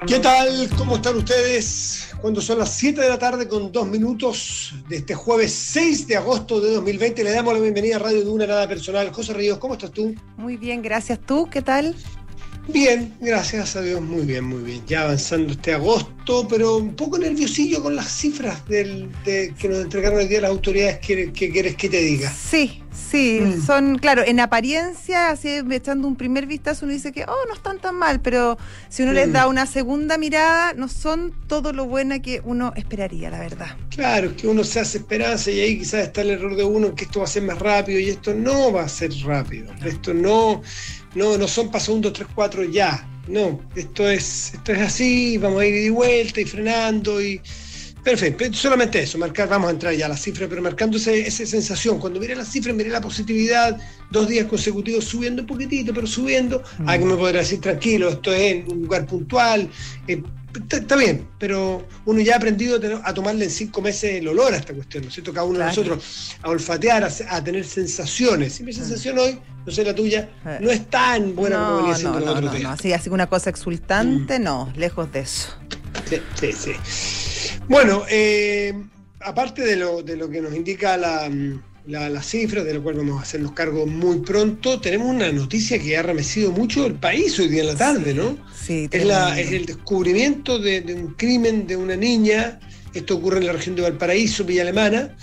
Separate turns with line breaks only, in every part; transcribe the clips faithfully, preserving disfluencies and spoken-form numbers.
¿Qué tal? ¿Cómo están ustedes? Cuando son las siete de la tarde con dos minutos de este jueves seis de agosto de dos mil veinte, le damos la bienvenida a Radio Duna, Nada Personal. José Ríos, ¿cómo estás tú?
Muy bien, gracias. ¿Tú qué tal?
Bien, gracias a Dios, muy bien, muy bien. Ya avanzando este agosto, pero un poco nerviosillo con las cifras del, de, que nos entregaron el día las autoridades. ¿Qué, qué quieres que te diga?
Sí, sí, mm. son, claro, en apariencia, así echando un primer vistazo, uno dice que, oh, no están tan mal, pero si uno mm. les da una segunda mirada, no son todo lo buena que uno esperaría, la verdad.
Claro, es que uno se hace esperanza y ahí quizás está el error de uno, que esto va a ser más rápido y esto no va a ser rápido. No. Esto no... No, no son pasos uno, dos, tres, cuatro ya. No, esto es, esto es así, vamos a ir de vuelta y frenando y. Perfecto, solamente eso, marcar, vamos a entrar ya a las cifras, pero marcando ese, esa sensación. Cuando miré las cifras, miré la positividad, dos días consecutivos subiendo un poquitito, pero subiendo. Mm. Ah, que me podrá decir, tranquilo, esto es en un lugar puntual. Eh, Está bien, pero uno ya ha aprendido a tomarle en cinco meses el olor a esta cuestión, ¿no es cierto? Cada uno claro. de nosotros a olfatear, a, a tener sensaciones. Y mi sensación hoy, no sé la tuya, no es tan buena
no,
como venía siendo
no,
el otro
no,
día.
No, así, así una cosa exultante, mm. no, lejos de eso.
Sí, sí, sí. Bueno, eh, aparte de lo, de lo que nos indica la... La, las cifras, de lo cual vamos a hacernos cargo muy pronto, tenemos una noticia que ha remecido mucho el país hoy día en la tarde, ¿no?
Sí,
es, la, es el descubrimiento de, de un crimen de una niña. Esto ocurre en la región de Valparaíso, Villa Alemana,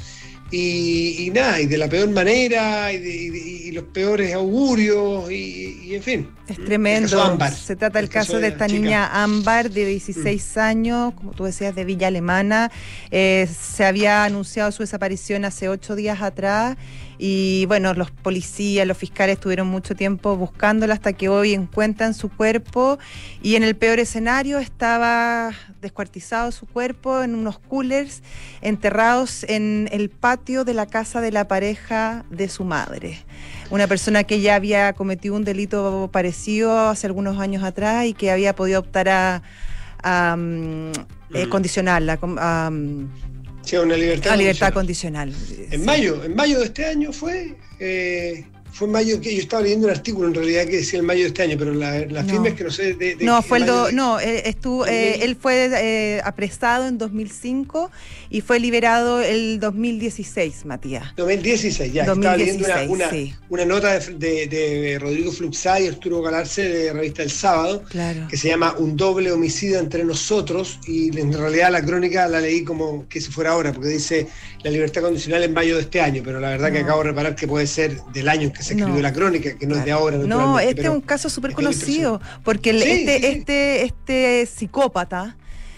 y, y nada, y de la peor manera, y, de, y, de, y los peores augurios, y, y en fin.
Es tremendo. Se trata del caso, caso de esta chica. niña Ámbar, de dieciséis mm. años, como tú decías, de Villa Alemana. Eh, se había anunciado su desaparición hace ocho días atrás, y bueno, los policías, los fiscales estuvieron mucho tiempo buscándola hasta que hoy encuentran su cuerpo, y en el peor escenario estaba descuartizado su cuerpo en unos coolers enterrados en el patio de la casa de la pareja de su madre. Una persona que ya había cometido un delito parecido hace algunos años atrás y que había podido optar a, a, a mm. eh, condicionarla a, a,
sí, una libertad,
a libertad condicional.
condicional. En sí. mayo, en mayo de este año fue... Eh... Fue en mayo, que yo estaba leyendo un artículo en realidad que decía el mayo de este año, pero la, la firma no. es que no sé de, de
no fue el do,
de...
no eh, estuvo eh, él fue eh, apresado en dos mil cinco y fue liberado el dos mil dieciséis, Matías.
dos mil dieciséis, ya.
dos mil dieciséis,
estaba leyendo una, una,
sí.
una nota de, de, de Rodrigo Fluxá y Arturo Galarce de Revista El Sábado,
claro. que
se llama Un doble homicidio entre nosotros, y en realidad la crónica la leí como que si fuera ahora, porque dice la libertad condicional en mayo de este año, pero la verdad no. que acabo de reparar que puede ser del año en que se escribió no. la crónica, que no claro. es de ahora.
No, este es un caso súper conocido, porque el, sí, este, sí, sí. este este psicópata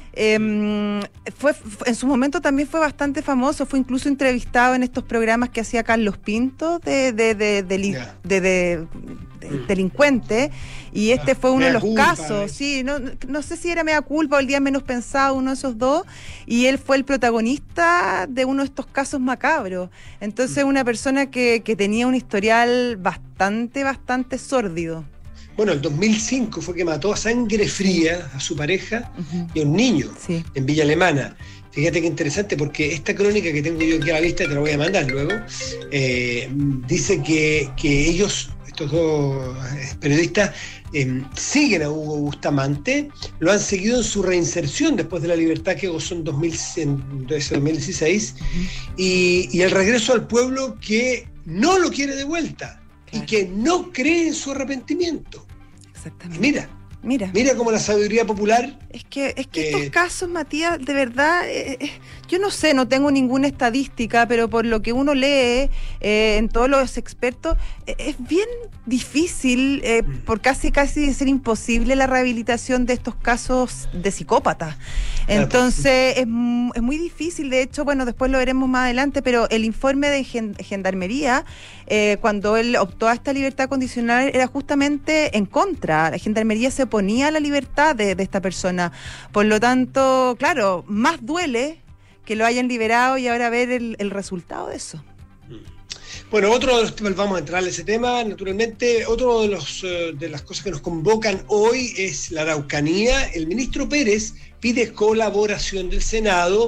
eh, fue, fue en su momento también fue bastante famoso, fue incluso entrevistado en estos programas que hacía Carlos Pinto de, de, de, de, yeah. de, de, de mm. delincuente, y este ah, fue uno de los culpa, casos, eh. sí, no, no sé si era mea culpa o el día menos pensado, uno de esos dos, y él fue el protagonista de uno de estos casos macabros. Entonces, mm. una persona que, que tenía un historial bastante, bastante sórdido.
Bueno, el dos mil cinco fue que mató a sangre fría a su pareja uh-huh. y a un niño
sí.
en Villa Alemana. Fíjate qué interesante, porque esta crónica que tengo yo aquí a la vista, te la voy a mandar luego, eh, dice que, que ellos, estos dos periodistas, eh, siguen a Hugo Bustamante, lo han seguido en su reinserción después de la libertad que gozó en, dos mil, en dos mil dieciséis, uh-huh. y, y el regreso al pueblo que no lo quiere de vuelta. Claro. Y que no cree en su arrepentimiento.
Exactamente.
Mira,
mira,
mira cómo la sabiduría popular.
Es que, es que eh, estos casos, Matías, de verdad, eh, eh, yo no sé, no tengo ninguna estadística, pero por lo que uno lee eh, en todos los expertos, eh, es bien difícil, eh, mm. por casi casi decir imposible, la rehabilitación de estos casos de psicópatas. Entonces, es, es muy difícil. De hecho, bueno, después lo veremos más adelante, pero el informe de Gendarmería, eh, cuando él optó a esta libertad condicional, era justamente en contra. La Gendarmería se oponía a la libertad de, de esta persona. Por lo tanto, claro, más duele que lo hayan liberado y ahora ver el, el resultado de eso.
Bueno, otro de los temas, vamos a entrar en ese tema, naturalmente, otro de los de las cosas que nos convocan hoy es la Araucanía. El ministro Pérez pide colaboración del Senado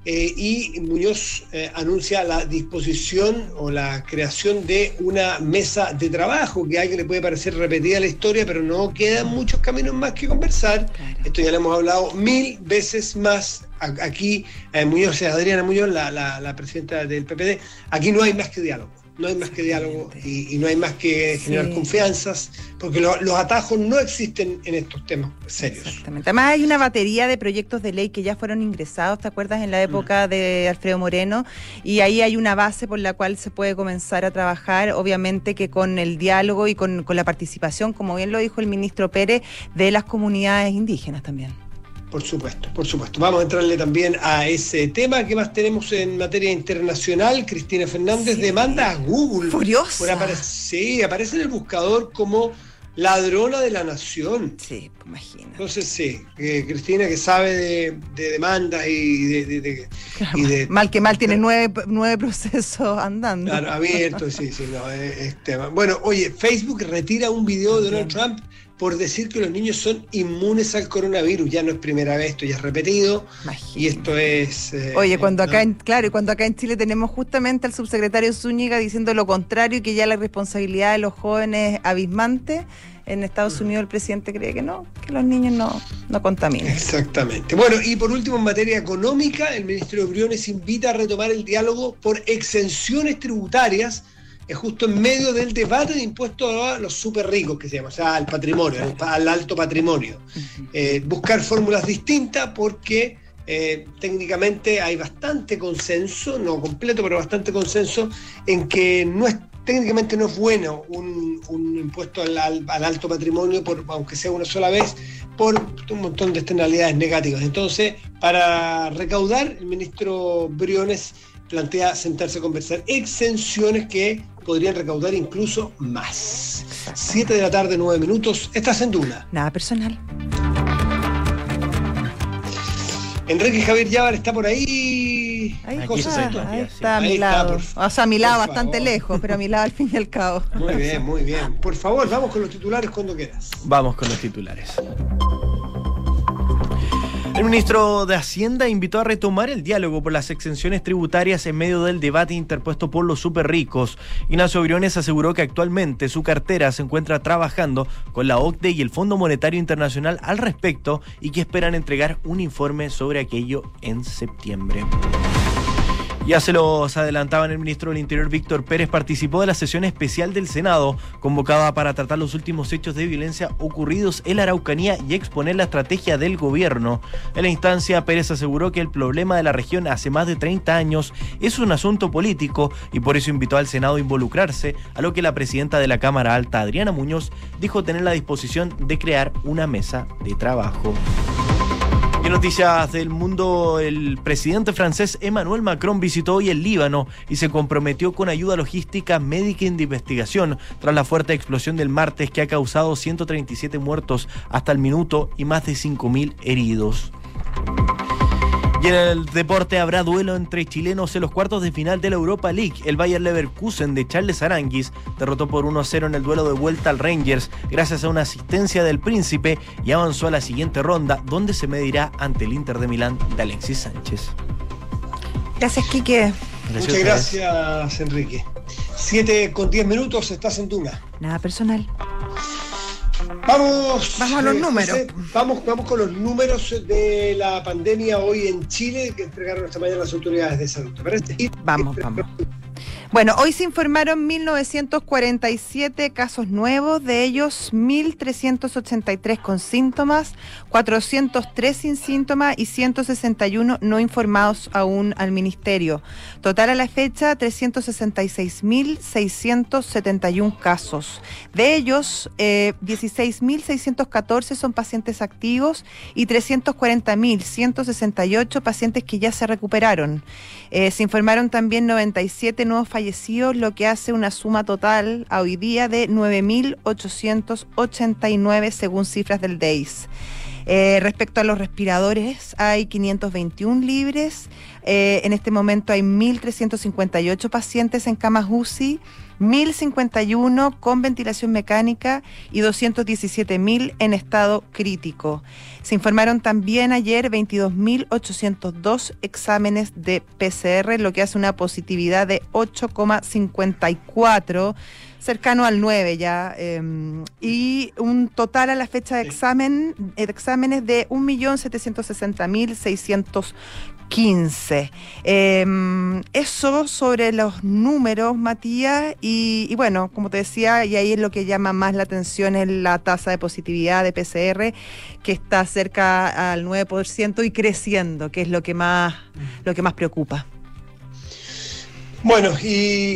eh, y Muñoz eh, anuncia la disposición o la creación de una mesa de trabajo, que a alguien le puede parecer repetida la historia, pero no quedan muchos caminos más que conversar. Claro. Esto ya lo hemos hablado mil veces más. Aquí eh, Muñoz, Adriana Muñoz, la, la, la presidenta del P P D, aquí no hay más que diálogo, no hay más que diálogo y, y no hay más que generar sí. confianzas, porque lo, los atajos no existen en estos temas serios.
Exactamente. Además hay una batería de proyectos de ley que ya fueron ingresados, ¿te acuerdas? En la época mm. de Alfredo Moreno, y ahí hay una base por la cual se puede comenzar a trabajar, obviamente que con el diálogo y con, con la participación, como bien lo dijo el ministro Pérez, de las comunidades indígenas también.
Por supuesto, por supuesto. Vamos a entrarle también a ese tema. ¿Qué más tenemos en materia internacional? Cristina Fernández sí. demanda a Google.
Furiosa.
Por apare- sí, aparece en el buscador como ladrona de la nación.
Sí, imagina.
Entonces sí, eh, Cristina, que sabe de, de demandas y de... de, de,
claro,
y de
mal que mal, tiene nueve, nueve procesos andando.
Claro, abierto, sí, sí. No, es tema. Bueno, oye, Facebook retira un video de Donald Trump por decir que los niños son inmunes al coronavirus. Ya no es primera vez, esto ya es repetido. Imagínate. Y esto es...
Eh, Oye, cuando acá, ¿no? en, claro, y cuando acá en Chile tenemos justamente al subsecretario Zúñiga diciendo lo contrario y que ya la responsabilidad de los jóvenes es abismante, en Estados Unidos el presidente cree que no, que los niños no, no contaminan.
Exactamente. Bueno, y por último, en materia económica, el ministro Briones invita a retomar el diálogo por exenciones tributarias, es justo en medio del debate de impuestos a los súper ricos, que se llama, o sea, al patrimonio, al, al alto patrimonio. Eh, buscar fórmulas distintas porque eh, técnicamente hay bastante consenso, no completo, pero bastante consenso, en que no es técnicamente no es bueno un, un impuesto al, al, al alto patrimonio, por, aunque sea una sola vez, por un montón de externalidades negativas. Entonces, para recaudar, el ministro Briones plantea sentarse a conversar exenciones que podrían recaudar incluso más. Siete de la tarde, nueve minutos. Estás en Duna.
Nada personal.
Enrique Javier Llávar está por ahí.
Ahí, está, ahí está a mi lado. Está, o sea, a mi lado bastante favor. lejos, pero a mi lado al fin y al cabo.
Muy bien, muy bien. Por favor, vamos con los titulares cuando quieras.
Vamos con los titulares. El ministro de Hacienda invitó a retomar el diálogo por las exenciones tributarias en medio del debate interpuesto por los superricos. Ignacio Briones aseguró que actualmente su cartera se encuentra trabajando con la O C D E y el Fondo Monetario Internacional al respecto y que esperan entregar un informe sobre aquello en septiembre. Ya se los adelantaban, el ministro del Interior, Víctor Pérez, participó de la sesión especial del Senado, convocada para tratar los últimos hechos de violencia ocurridos en la Araucanía y exponer la estrategia del gobierno. En la instancia, Pérez aseguró que el problema de la región hace más de treinta años es un asunto político y por eso invitó al Senado a involucrarse, a lo que la presidenta de la Cámara Alta, Adriana Muñoz, dijo tener la disposición de crear una mesa de trabajo. Y en noticias del mundo, el presidente francés Emmanuel Macron visitó hoy el Líbano y se comprometió con ayuda logística, médica y de investigación tras la fuerte explosión del martes que ha causado ciento treinta y siete muertos hasta el minuto y más de cinco mil heridos. Y en el deporte habrá duelo entre chilenos en los cuartos de final de la Europa League. El Bayer Leverkusen de Charles Aranguis derrotó por uno a cero en el duelo de vuelta al Rangers gracias a una asistencia del Príncipe y avanzó a la siguiente ronda, donde se medirá ante el Inter de Milán de Alexis Sánchez.
Gracias, Quique.
Gracias. Muchas gracias, Enrique. Siete con diez minutos, estás en Duna.
Nada personal.
Vamos,
vamos a los eh, números.
José, vamos, vamos con los números de la pandemia hoy en Chile que entregaron esta mañana las autoridades de salud. ¿Te parece?
Vamos, vamos. Bueno, hoy se informaron mil novecientos cuarenta y siete casos nuevos, de ellos mil trescientos ochenta y tres con síntomas, cuatrocientos tres sin síntomas y ciento sesenta y uno no informados aún al ministerio. Total a la fecha, trescientos sesenta y seis mil seiscientos setenta y uno casos. De ellos, eh, dieciséis mil seiscientos catorce son pacientes activos y trescientos cuarenta mil ciento sesenta y ocho pacientes que ya se recuperaron. Eh, se informaron también noventa y siete nuevos fallecidos, lo que hace una suma total a hoy día de nueve mil ochocientos ochenta y nueve según cifras del D E I S. Eh, respecto a los respiradores, hay quinientos veintiún libres. Eh, en este momento hay mil trescientos cincuenta y ocho pacientes en camas U C I, mil cincuenta y uno con ventilación mecánica y doscientos diecisiete mil en estado crítico. Se informaron también ayer veintidós mil ochocientos dos exámenes de P C R, lo que hace una positividad de ocho coma cincuenta y cuatro, cercano al nueve ya, eh, y un total a la fecha de examen de exámenes de un millón setecientos sesenta mil seiscientos quince. Eh, eso sobre los números, Matías, y, y bueno, como te decía, y ahí es lo que llama más la atención, es la tasa de positividad de P C R, que está cerca al nueve por ciento y creciendo, que es lo que más, lo que más preocupa.
Bueno, y,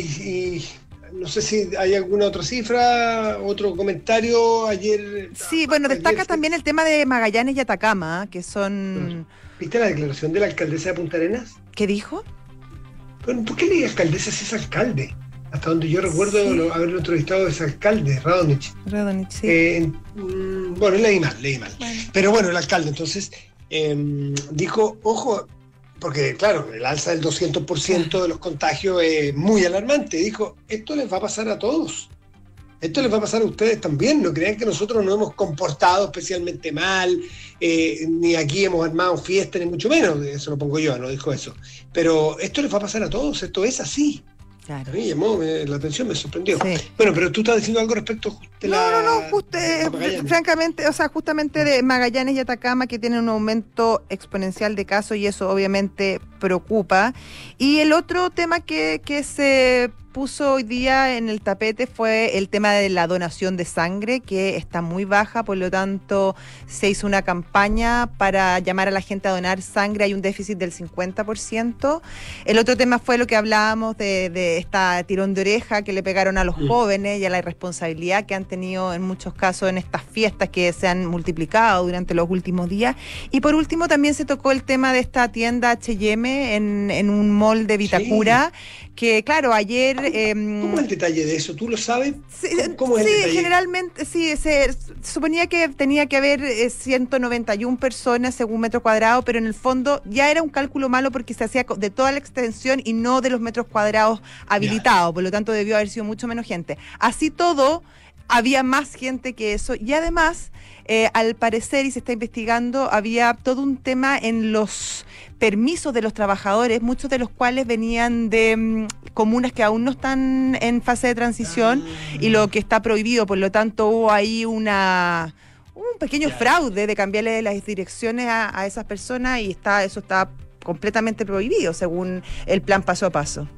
y no sé si hay alguna otra cifra, otro comentario ayer.
Sí, bueno, destaca ayer, también el tema de Magallanes y Atacama, que son...
¿Viste la declaración de la alcaldesa de Punta Arenas?
¿Qué dijo?
Bueno, ¿por qué le dice alcaldesa si es alcalde? Hasta donde yo recuerdo sí. lo, haberlo entrevistado es alcalde, Radonich.
Radonich, sí.
Eh, bueno, leí mal, leí mal. Bueno. Pero bueno, el alcalde entonces eh, dijo, ojo, porque claro, el alza del doscientos por ciento de los contagios es muy alarmante. Dijo, esto les va a pasar a todos. Esto les va a pasar a ustedes también. No crean que nosotros nos hemos comportado especialmente mal, eh, ni aquí hemos armado fiesta, ni mucho menos. Eso lo pongo yo, no dijo eso. Pero esto les va a pasar a todos. Esto es así. Claro. A mí llamó me, la atención, me sorprendió. Sí. Bueno, pero tú estás diciendo algo respecto de la...
No, no, no, justo, eh, francamente, o sea, justamente de Magallanes y Atacama, que tienen un aumento exponencial de casos y eso obviamente preocupa. Y el otro tema que, que se puso hoy día en el tapete fue el tema de la donación de sangre, que está muy baja, por lo tanto se hizo una campaña para llamar a la gente a donar sangre, hay un déficit del cincuenta por ciento. El otro tema fue lo que hablábamos de, de esta tirón de oreja que le pegaron a los mm. jóvenes y a la irresponsabilidad que han tenido en muchos casos en estas fiestas que se han multiplicado durante los últimos días. Y por último también se tocó el tema de esta tienda H y M en, en un mall de Vitacura, sí. que claro, ayer...
Eh, ¿Cómo es el detalle de eso? ¿Tú lo sabes?
Sí, ¿Cómo es sí el detalle? Generalmente, sí, se suponía que tenía que haber eh, ciento noventa y una personas según metro cuadrado, pero en el fondo ya era un cálculo malo porque se hacía de toda la extensión y no de los metros cuadrados habilitados, ya. Por lo tanto debió haber sido mucho menos gente. Así todo, había más gente que eso y además, eh, al parecer, y se está investigando, había todo un tema en los permisos de los trabajadores, muchos de los cuales venían de um, comunas que aún no están en fase de transición ah. y lo que está prohibido, por lo tanto hubo ahí una un pequeño yeah. fraude de cambiarle las direcciones a, a esas personas y está eso está completamente prohibido según el plan paso a paso.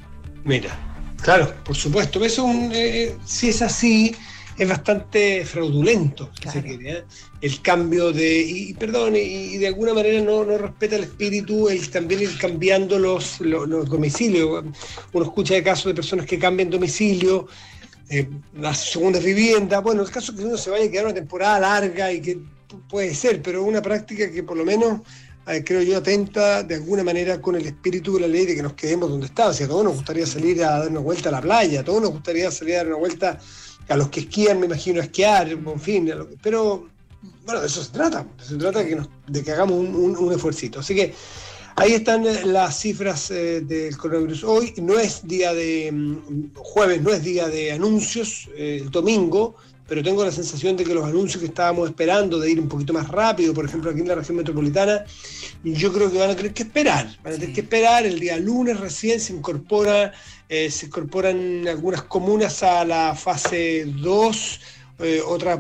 Mira, claro, por supuesto, eso un, eh, si es así es bastante fraudulento, si claro. se quiere, ¿eh? El cambio de, y perdón, y, y de alguna manera no, no respeta el espíritu, el también ir cambiando los, los, los domicilios. Uno escucha de casos de personas que cambian domicilio, eh, las segundas viviendas, bueno, el caso es que uno se vaya a quedar una temporada larga y que puede ser, pero es una práctica que por lo menos, eh, creo yo, atenta de alguna manera con el espíritu de la ley de que nos quedemos donde está. O sea, a todos nos gustaría salir a dar una vuelta a la playa, a todos nos gustaría salir a dar una vuelta a los que esquían, me imagino, a esquiar, en fin, a lo que, pero bueno, de eso se trata, se trata de que, nos, de que hagamos un, un, un esfuercito. Así que ahí están las cifras eh, del coronavirus. Hoy no es día de, um, jueves no es día de anuncios, eh, el domingo, pero tengo la sensación de que los anuncios que estábamos esperando de ir un poquito más rápido, por ejemplo aquí en la región metropolitana, yo creo que van a tener que esperar, van a tener que esperar, el día lunes recién se incorpora, eh, se incorporan algunas comunas a la fase dos, eh, otras,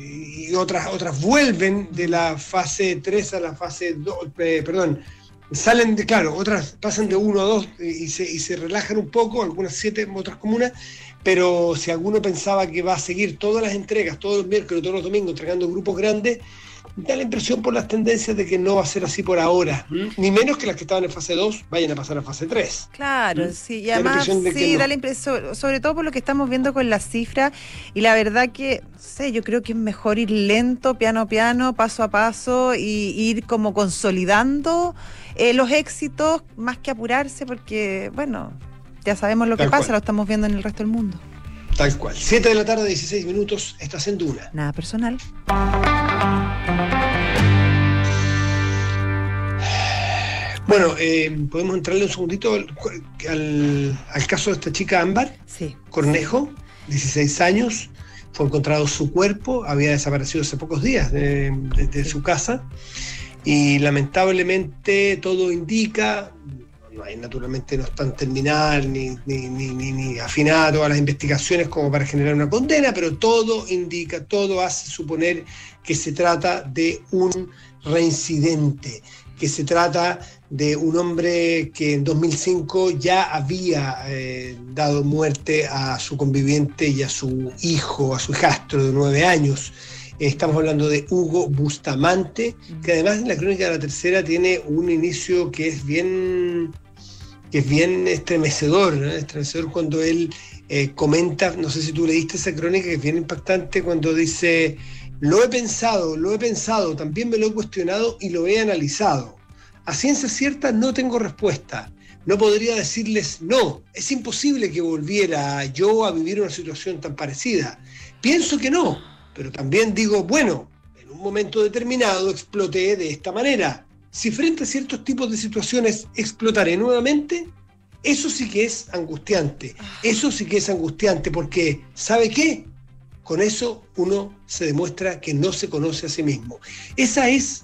y otras, otras vuelven de la fase tres a la fase dos, eh, perdón, salen de, claro, otras pasan de uno a dos y se, y se relajan un poco, algunas siete otras comunas. Pero si alguno pensaba que va a seguir todas las entregas, todos los miércoles, todos los domingos, entregando grupos grandes, da la impresión por las tendencias de que no va a ser así por ahora. ¿Mm? Ni menos que las que estaban en fase dos vayan a pasar a fase tres.
Claro, ¿Mm? sí, y además sí, no. da la impresión, sobre todo por lo que estamos viendo con las cifras, y la verdad que, no sé, yo creo que es mejor ir lento, piano a piano, paso a paso, y ir como consolidando eh, los éxitos, más que apurarse, porque, bueno... Ya sabemos lo que Tal pasa, cual. Lo estamos viendo en el resto del mundo.
Tal cual. siete de la tarde, dieciséis minutos, estás en Duna.
Nada personal.
Bueno, eh, podemos entrarle un segundito al, al, al caso de esta chica Ámbar
sí.
Cornejo, dieciséis años, fue encontrado su cuerpo, había desaparecido hace pocos días de, de, de sí. su casa, y lamentablemente todo indica, naturalmente no están terminadas ni, ni, ni, ni, ni afinadas todas las investigaciones como para generar una condena, pero todo indica, todo hace suponer que se trata de un reincidente, que se trata de un hombre que en dos mil cinco ya había eh, dado muerte a su conviviente y a su hijo, a su hijastro de nueve años. Estamos hablando de Hugo Bustamante, que además en la crónica de la tercera tiene un inicio que es bien, que es bien estremecedor, ¿no? Estremecedor cuando él eh, comenta, no sé si tú leíste esa crónica, que es bien impactante, cuando dice: lo he pensado, lo he pensado, también me lo he cuestionado y lo he analizado. A ciencia cierta no tengo respuesta. No podría decirles no. Es imposible que volviera yo a vivir una situación tan parecida. Pienso que no, pero también digo, bueno, en un momento determinado exploté de esta manera. Si frente a ciertos tipos de situaciones explotaré nuevamente, eso sí que es angustiante. Eso sí que es angustiante porque, ¿sabe qué? Con eso uno se demuestra que no se conoce a sí mismo. Esa es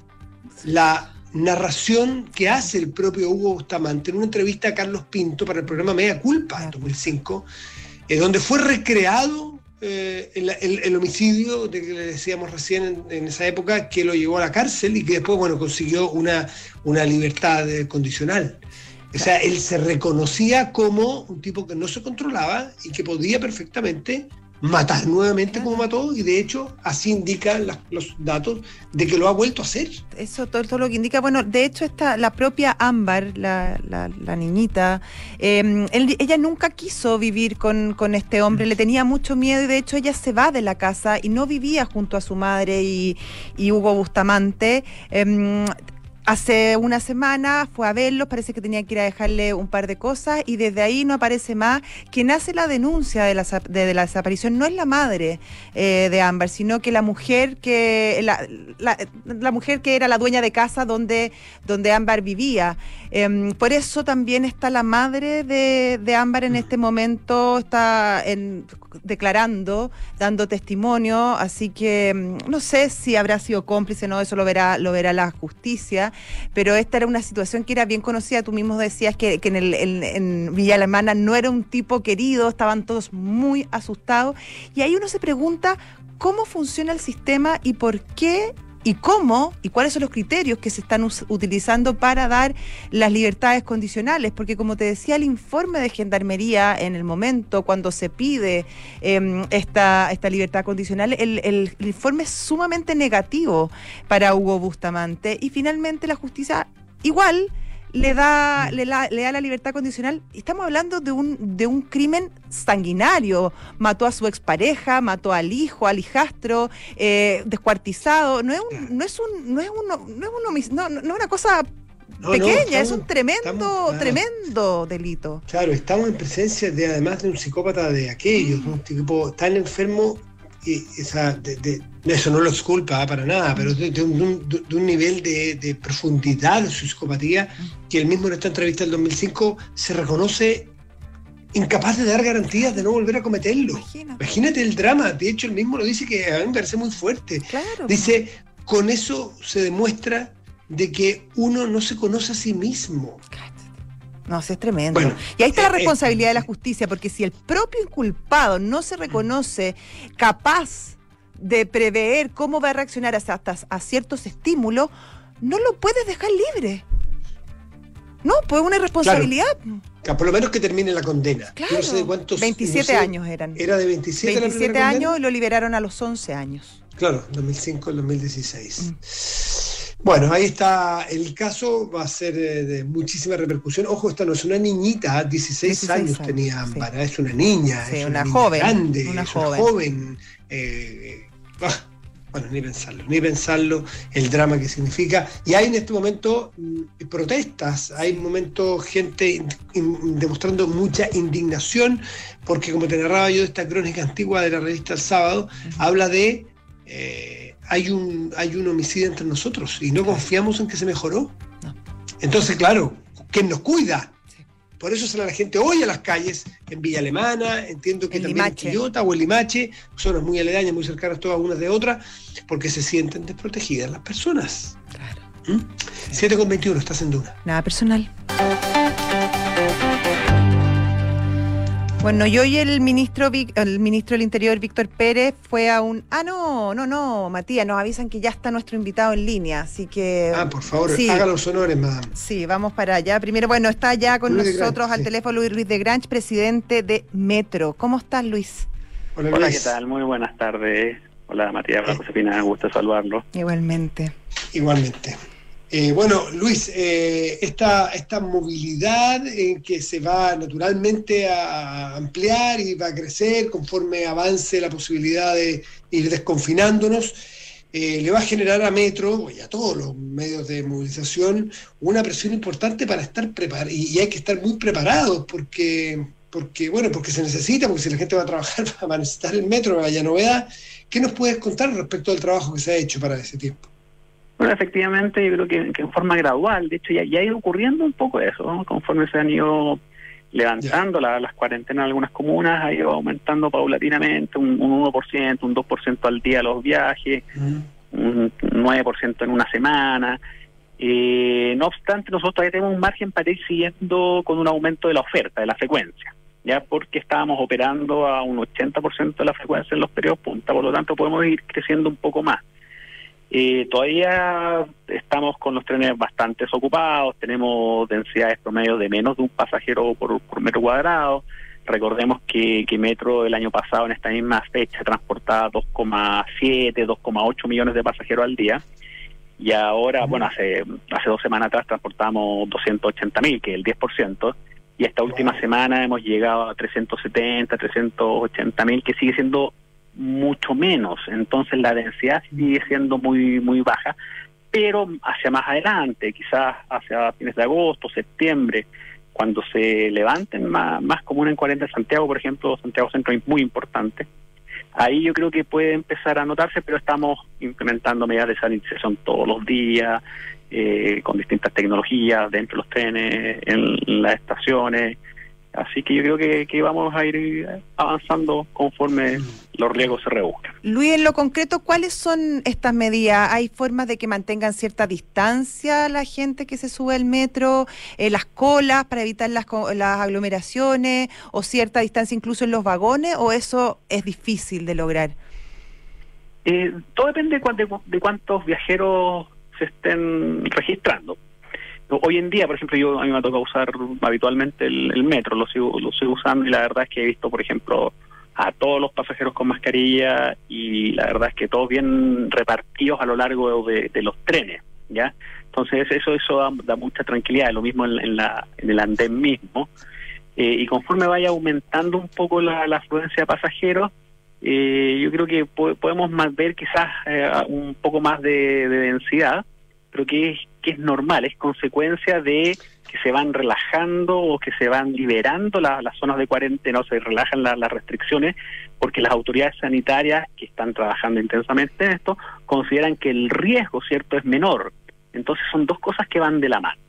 la narración que hace el propio Hugo Bustamante en una entrevista a Carlos Pinto para el programa Mea Culpa en dos mil cinco, eh, donde fue recreado eh, el, el, el homicidio de que le decíamos recién en, en esa época, que lo llevó a la cárcel y que después, bueno, consiguió una, una libertad eh, condicional. O sea, él se reconocía como un tipo que no se controlaba y que podía perfectamente matar nuevamente claro. como mató, y de hecho así indican las, los datos de que lo ha vuelto a hacer.
Eso todo, todo lo que indica, bueno, de hecho está la propia Ámbar, la, la, la niñita, eh, él, ella nunca quiso vivir con, con este hombre, le tenía mucho miedo y de hecho ella se va de la casa y no vivía junto a su madre y, y Hugo Bustamante. Eh, Hace una semana fue a verlos, parece que tenía que ir a dejarle un par de cosas y desde ahí no aparece más. Quien hace la denuncia de la, de, de la desaparición no es la madre eh, de Ámbar, sino que la mujer que la, la, la mujer que era la dueña de casa donde, donde Ámbar vivía. Eh, por eso también está la madre de, de Ámbar en este momento, está en, declarando, dando testimonio, así que no sé si habrá sido cómplice, no, eso lo verá, lo verá la justicia. Pero esta era una situación que era bien conocida. Tú mismo decías que, que en, el, en, en Villa Alemana no era un tipo querido, estaban todos muy asustados y ahí uno se pregunta cómo funciona el sistema y por qué y cómo y cuáles son los criterios que se están us- utilizando para dar las libertades condicionales, porque como te decía, el informe de Gendarmería en el momento cuando se pide eh, esta, esta libertad condicional, el, el, el informe es sumamente negativo para Hugo Bustamante y finalmente la justicia igual le da, le, la, le da la libertad condicional. Estamos hablando de un, de un crimen sanguinario. Mató a su expareja, mató al hijo, al hijastro, eh, descuartizado. No es un, no es un, no es uno, no es uno, no, no es una cosa no, pequeña, no, estamos, es un tremendo, estamos, claro, tremendo delito.
Claro, estamos en presencia de, además de un psicópata de aquellos, mm. un tipo tan enfermo. Y esa, de, de, eso no lo exculpa ¿eh? para nada, pero de, de, un, de, de un nivel de, de profundidad de su psicopatía que él mismo en esta entrevista del dos mil cinco se reconoce incapaz de dar garantías de no volver a cometerlo. Imagínate, Imagínate el drama. De hecho, él mismo lo dice, que a mí me parece muy fuerte.
Claro.
Dice, con eso se demuestra de que uno no se conoce a sí mismo.
No, eso es tremendo. Bueno, y ahí está eh, la responsabilidad eh, de la justicia, porque si el propio inculpado no se reconoce capaz de prever cómo va a reaccionar hasta, hasta a ciertos estímulos, no lo puedes dejar libre. No, pues es una irresponsabilidad.
Claro. Por lo menos que termine la condena.
Claro.
No sé de cuántos,
veintisiete
no sé,
años eran.
Era de veintisiete,
veintisiete años y lo liberaron a los once años.
Claro, dos mil cinco al dos mil dieciséis. Mm. Bueno, ahí está el caso, va a ser de, de muchísima repercusión. Ojo, esta no es una niñita, dieciséis, dieciséis años, años tenía Ámbar, sí. Es una niña, sí, es una, una niña joven, grande, una es joven. una joven. Eh, ah, bueno, ni pensarlo, ni pensarlo, el drama que significa. Y hay en este momento mm, protestas, hay momentos gente in, in, demostrando mucha indignación, porque como te narraba yo de esta crónica antigua de la revista El Sábado, uh-huh. habla de... Eh, Hay un, hay un homicidio entre nosotros y no confiamos en que se mejoró. No. Entonces, claro, ¿quién nos cuida? Por eso sale la gente hoy a las calles, en Villa Alemana, entiendo que
en
también
Limache.
en Quillota o en Limache, zonas muy aledañas, muy cercanas todas unas de otras, porque se sienten desprotegidas las personas.
Claro.
¿Mm? siete con veintiuno, estás en Duna.
Nada personal. Bueno, y hoy el ministro el ministro del Interior, Víctor Pérez, fue a un... Ah, no, no, no, Matías, nos avisan que ya está nuestro invitado en línea, así que...
Ah, por favor,
sí,
haga los honores, madame.
Sí, vamos para allá. Primero, bueno, está ya con
Luis
nosotros
Granch,
al
sí.
teléfono Luis Ruiz de Granch, presidente de Metro. ¿Cómo estás, Luis?
Hola,
Hola,
Luis.
¿qué tal? Muy buenas tardes. Hola, Matías, hola, Josefina, gusto saludarlo.
Igualmente.
Igualmente. Eh, bueno, Luis, eh, esta, esta movilidad eh, que se va naturalmente a ampliar y va a crecer conforme avance la posibilidad de ir desconfinándonos, eh, le va a generar a Metro y a todos los medios de movilización una presión importante para estar preparados, y, y hay que estar muy preparados porque, porque, bueno, porque se necesita, porque si la gente va a trabajar va a necesitar el metro, vaya novedad. ¿Qué nos puedes contar respecto al trabajo que se ha hecho para ese tiempo?
Bueno, efectivamente, yo creo que, que en forma gradual, de hecho ya, ya ha ido ocurriendo un poco eso, ¿no? Conforme se han ido levantando la, las cuarentenas en algunas comunas, ha ido aumentando paulatinamente un, un uno por ciento, un dos por ciento al día los viajes, uh-huh. un nueve por ciento en una semana. Eh, no obstante, nosotros todavía tenemos un margen para ir siguiendo con un aumento de la oferta, de la frecuencia, ya porque estábamos operando a un ochenta por ciento de la frecuencia en los periodos punta, por lo tanto podemos ir creciendo un poco más. Eh, todavía estamos con los trenes bastante ocupados, tenemos densidades promedio de menos de un pasajero por, por metro cuadrado. Recordemos que, que Metro el año pasado en esta misma fecha transportaba dos coma siete, dos coma ocho millones de pasajeros al día, y ahora, bueno, hace hace dos semanas atrás transportamos doscientos ochenta mil, que es el diez por ciento, y esta última semana hemos llegado a trescientos setenta, trescientos ochenta mil, que sigue siendo mucho menos. Entonces la densidad sigue siendo muy muy baja, pero hacia más adelante, quizás hacia fines de agosto, septiembre, cuando se levanten más, más común en cuarenta Santiago, por ejemplo, Santiago Centro es muy importante, ahí yo creo que puede empezar a notarse, pero estamos implementando medidas de sanitización todos los días, eh, con distintas tecnologías dentro de los trenes, en las estaciones. Así que yo creo que, que vamos a ir avanzando conforme los riesgos se reduzcan.
Luis, en lo concreto, ¿cuáles son estas medidas? ¿Hay formas de que mantengan cierta distancia la gente que se sube al metro, eh, las colas para evitar las, las aglomeraciones, o cierta distancia incluso en los vagones, o eso es difícil de lograr?
Eh, todo depende de, cu de, de cuántos viajeros se estén registrando. Hoy en día, por ejemplo, yo a mí me toca usar habitualmente el, el metro, lo sigo, lo sigo usando, y la verdad es que he visto, por ejemplo, a todos los pasajeros con mascarilla, y la verdad es que todos bien repartidos a lo largo de, de los trenes, ¿ya? Entonces eso eso da, da mucha tranquilidad, lo mismo en, en, la, en el andén mismo, eh, y conforme vaya aumentando un poco la, la afluencia de pasajeros, eh, yo creo que po podemos más ver quizás eh, un poco más de, de densidad, pero que es, que es normal, es consecuencia de que se van relajando o que se van liberando la, las zonas de cuarentena, o se relajan la, las restricciones, porque las autoridades sanitarias que están trabajando intensamente en esto consideran que el riesgo, ¿cierto?, es menor. Entonces son dos cosas que van de la mano.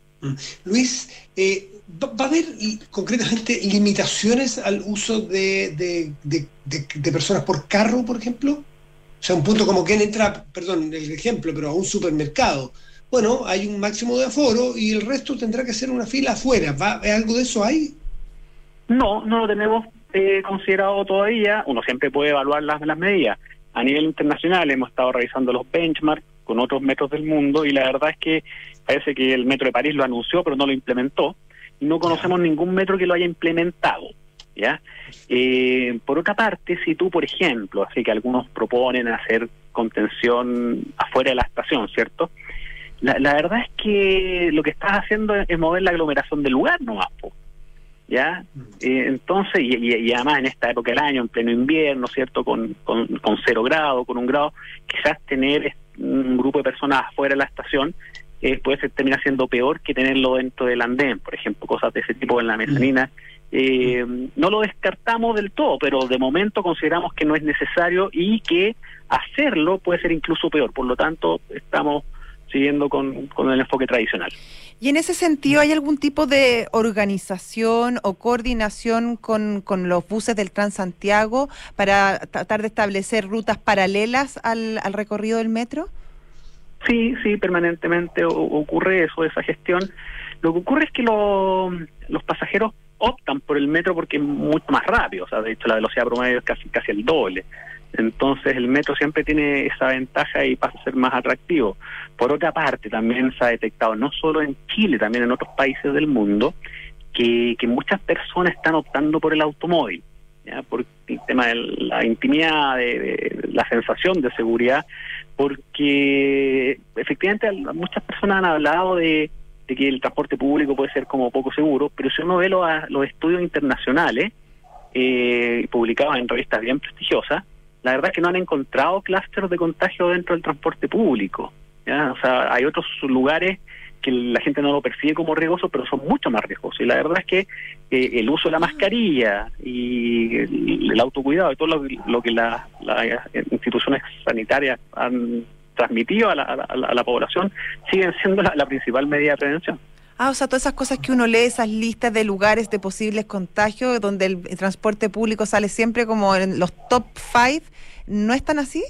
Luis, eh, ¿va a haber concretamente limitaciones al uso de, de, de, de, de personas por carro, por ejemplo? O sea, un punto como quien entra, perdón el ejemplo, pero a un supermercado. Bueno, hay un máximo de aforo y el resto tendrá que hacer una fila afuera. ¿Va, ¿Algo de eso hay?
No, no lo tenemos eh, considerado todavía. Uno siempre puede evaluar las, las medidas. A nivel internacional hemos estado revisando los benchmarks con otros metros del mundo, y la verdad es que parece que el metro de París lo anunció, pero no lo implementó. Y no conocemos ningún metro que lo haya implementado, ¿ya? Eh, por otra parte, si tú, por ejemplo, así que algunos proponen hacer contención afuera de la estación, ¿cierto? La, la verdad es que lo que estás haciendo es, es mover la aglomeración del lugar nomás, po, ¿ya? Eh, entonces, y, y, y además en esta época del año, en pleno invierno, ¿cierto? Con, con, con cero grado, con un grado, quizás tener un grupo de personas afuera de la estación eh, puede ser, terminar siendo peor que tenerlo dentro del andén, por ejemplo, cosas de ese tipo en la mezanina. Eh, no lo descartamos del todo, pero de momento consideramos que no es necesario y que hacerlo puede ser incluso peor. Por lo tanto, estamos siguiendo con, con el enfoque tradicional.
Y en ese sentido, ¿hay algún tipo de organización o coordinación con, con los buses del Transantiago para tratar de establecer rutas paralelas al, al recorrido del metro?
Sí, sí, permanentemente ocurre eso, esa gestión. Lo que ocurre es que lo, los pasajeros optan por el metro porque es mucho más rápido, o sea, de hecho la velocidad promedio es casi, casi el doble. Entonces el metro siempre tiene esa ventaja y pasa a ser más atractivo. Por otra parte, también se ha detectado, no solo en Chile, también en otros países del mundo, que, que muchas personas están optando por el automóvil, ¿ya? Por el tema de la intimidad, de, de la sensación de seguridad, porque efectivamente muchas personas han hablado de, de que el transporte público puede ser como poco seguro, pero si uno ve los, los estudios internacionales eh, publicados en revistas bien prestigiosas, la verdad es que no han encontrado clústeres de contagio dentro del transporte público, ¿ya? O sea, hay otros lugares que la gente no lo percibe como riesgoso, pero son mucho más riesgosos. Y la verdad es que eh, el uso de la mascarilla y el, el autocuidado y todo lo, lo que las la instituciones sanitarias han transmitido a la, a la, a la población siguen siendo la, la principal medida de prevención.
Ah, o sea, todas esas cosas que uno lee, esas listas de lugares de posibles contagios, donde el, el transporte público sale siempre como en los top five, ¿no están así?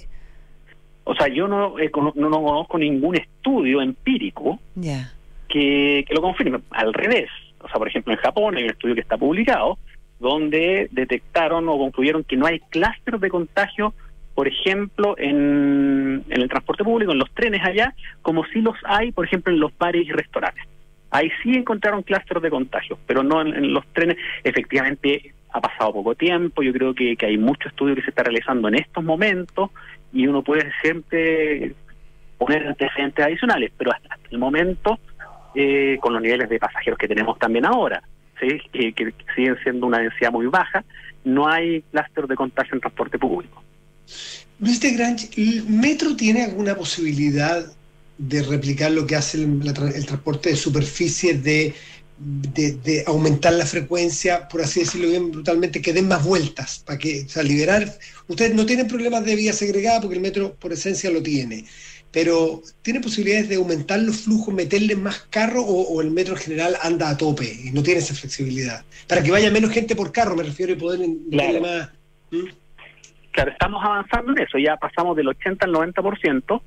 O sea, yo no, eh, no, no conozco ningún estudio empírico
yeah.
que, que lo confirme. Al revés, o sea, por ejemplo, en Japón hay un estudio que está publicado donde detectaron o concluyeron que no hay clústeres de contagio, por ejemplo, en, en el transporte público, en los trenes allá, como sí los hay, por ejemplo, en los bares y restaurantes. Ahí sí encontraron clústeres de contagio, pero no en, en los trenes. Efectivamente, ha pasado poco tiempo, yo creo que, que hay mucho estudio que se está realizando en estos momentos y uno puede siempre poner antecedentes adicionales, pero hasta, hasta el momento, eh, con los niveles de pasajeros que tenemos también ahora, ¿sí? que, que siguen siendo una densidad muy baja, no hay clúster de contagio en transporte público.
Luis de Grange, ¿el metro tiene alguna posibilidad de replicar lo que hace el, la, el transporte de superficie, de, de, de aumentar la frecuencia, por así decirlo bien brutalmente, que den más vueltas, para que, o sea, liberar? Ustedes no tienen problemas de vía segregada porque el metro por esencia lo tiene, pero ¿tiene posibilidades de aumentar los flujos, meterle más carros, o, o el metro en general anda a tope y no tiene esa flexibilidad? Para que vaya menos gente por carro, me refiero, y poder meterle
claro.
más... ¿Mm?
Claro, estamos avanzando en eso, ya pasamos del ochenta al noventa por ciento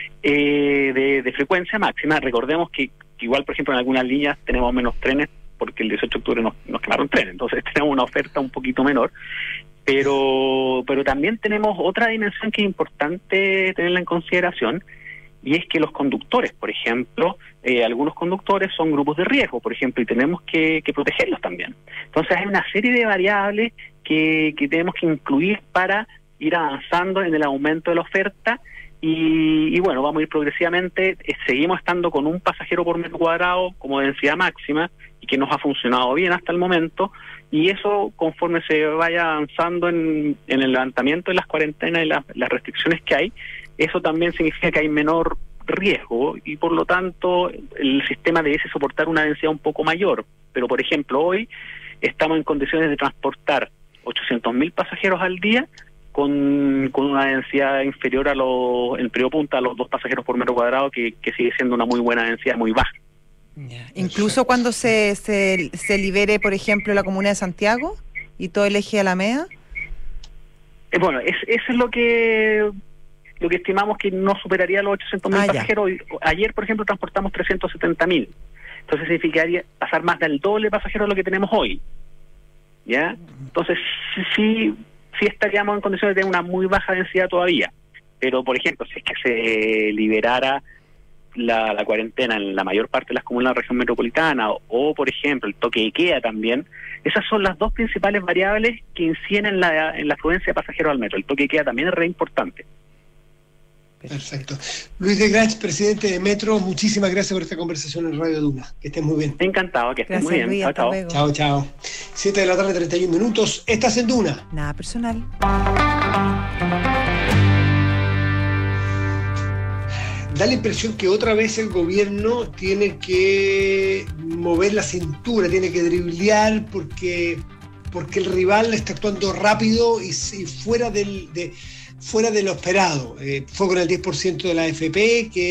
eh, de, de frecuencia máxima. Recordemos que, que igual, por ejemplo, en algunas líneas tenemos menos trenes porque el dieciocho de octubre nos, nos quemaron trenes, entonces tenemos una oferta un poquito menor, pero pero también tenemos otra dimensión que es importante tenerla en consideración, y es que los conductores, por ejemplo, eh, algunos conductores son grupos de riesgo, por ejemplo, y tenemos que, que protegerlos también. Entonces hay una serie de variables que, que tenemos que incluir para ir avanzando en el aumento de la oferta, y, y bueno, vamos a ir progresivamente. Eh, seguimos estando con un pasajero por metro cuadrado como densidad máxima, y que nos ha funcionado bien hasta el momento, y eso, conforme se vaya avanzando en, en el levantamiento de las cuarentenas y las, las restricciones que hay, eso también significa que hay menor riesgo, y por lo tanto el sistema debe soportar una densidad un poco mayor. Pero por ejemplo, hoy estamos en condiciones de transportar ochocientos mil pasajeros al día con, con una densidad inferior a los, en periodo punta, a los dos pasajeros por metro cuadrado, que, que sigue siendo una muy buena densidad, muy baja.
Yeah. Incluso cuando se, se, se libere, por ejemplo, la comuna de Santiago y todo el eje de Alameda.
Eh, bueno, es, eso es lo que lo que estimamos, que no superaría los ochocientos mil ah, pasajeros. Ya. Ayer, por ejemplo, transportamos trescientos setenta mil. Entonces significaría pasar más del doble de pasajeros de lo que tenemos hoy. ¿Ya? Entonces sí, sí estaríamos en condiciones de tener una muy baja densidad todavía. Pero, por ejemplo, si es que se liberara la, la cuarentena en la mayor parte de las comunas de la región metropolitana, o, o por ejemplo el toque de queda también, esas son las dos principales variables que inciden en la, en la afluencia de pasajeros al metro. El toque de queda también es re importante.
Perfecto. Luis de Grange, presidente de Metro, muchísimas gracias por esta conversación en Radio Duna. Que estés muy bien.
Encantado, que estés muy bien.
Luis,
chao, chao.
luego.
Chao, chao. siete de la tarde, treinta y un minutos. Estás en Duna.
Nada personal.
Da la impresión que otra vez el gobierno tiene que mover la cintura, tiene que driblear porque, porque el rival está actuando rápido y, y fuera del... De, fuera de lo esperado. Eh, fue con el diez por ciento de la A F P, que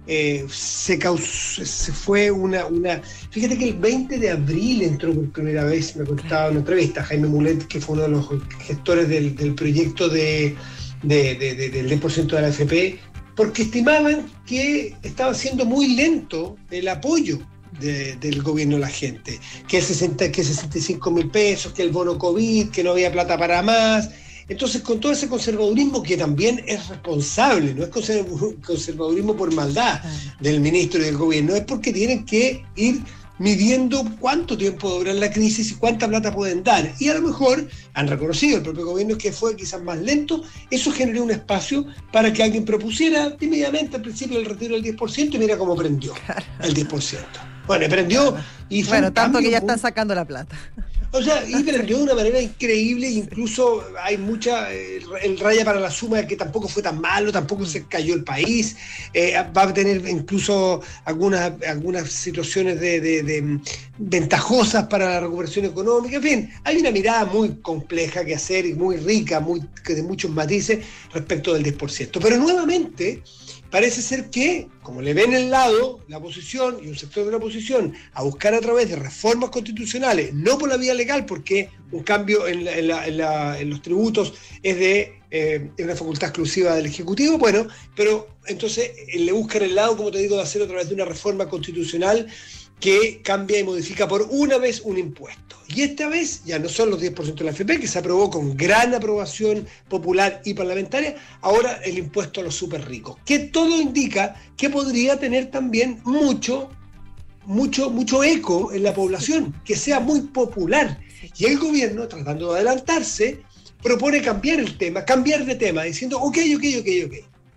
eh, se causó, se fue una, una... Fíjate que el veinte de abril entró por primera vez, me contaba en una entrevista, Jaime Mulet, que fue uno de los gestores del, del proyecto de, de, de, de, del diez por ciento de la A F P, porque estimaban que estaba siendo muy lento el apoyo De, del gobierno a la gente, que sesenta, que sesenta y cinco mil pesos, que el bono COVID, que no había plata para más. Entonces, con todo ese conservadurismo que también es responsable, no es conservadurismo por maldad del ministro y del gobierno, es porque tienen que ir midiendo cuánto tiempo va a durar la crisis y cuánta plata pueden dar. Y a lo mejor han reconocido el propio gobierno que fue quizás más lento. Eso generó un espacio para que alguien propusiera tímidamente al principio el retiro del diez por ciento y mira cómo prendió el diez por ciento. Bueno, prendió y fue
bueno, tanto que ya están sacando la plata.
O sea, y prendió de una manera increíble, incluso hay mucha, el, el raya para la suma de que tampoco fue tan malo, tampoco se cayó el país, eh, va a tener incluso algunas, algunas situaciones de, de, de ventajosas para la recuperación económica. En fin, hay una mirada muy compleja que hacer y muy rica, muy, de muchos matices respecto del diez por ciento. Pero nuevamente parece ser que, como le ven el lado, la oposición y un sector de la oposición, a buscar a través de reformas constitucionales, no por la vía legal, porque un cambio en, la, en, la, en, la, en los tributos es de eh, es una facultad exclusiva del Ejecutivo, bueno, pero entonces eh, le buscan el lado, como te digo, de hacerlo a través de una reforma constitucional que cambia y modifica por una vez un impuesto. Y esta vez ya no son los diez por ciento de la A F P, que se aprobó con gran aprobación popular y parlamentaria, ahora el impuesto a los súper ricos, que todo indica que podría tener también mucho, mucho, mucho eco en la población, que sea muy popular. Y el gobierno, tratando de adelantarse, propone cambiar el tema, cambiar de tema, diciendo, ok, ok, ok, ok.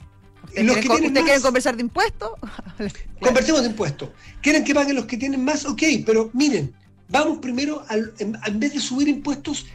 Los que ¿Usted quieren conversar de impuestos?
Conversemos de impuestos. ¿Quieren que paguen los que tienen más? Ok, pero miren, vamos primero, al, en, en vez de subir impuestos,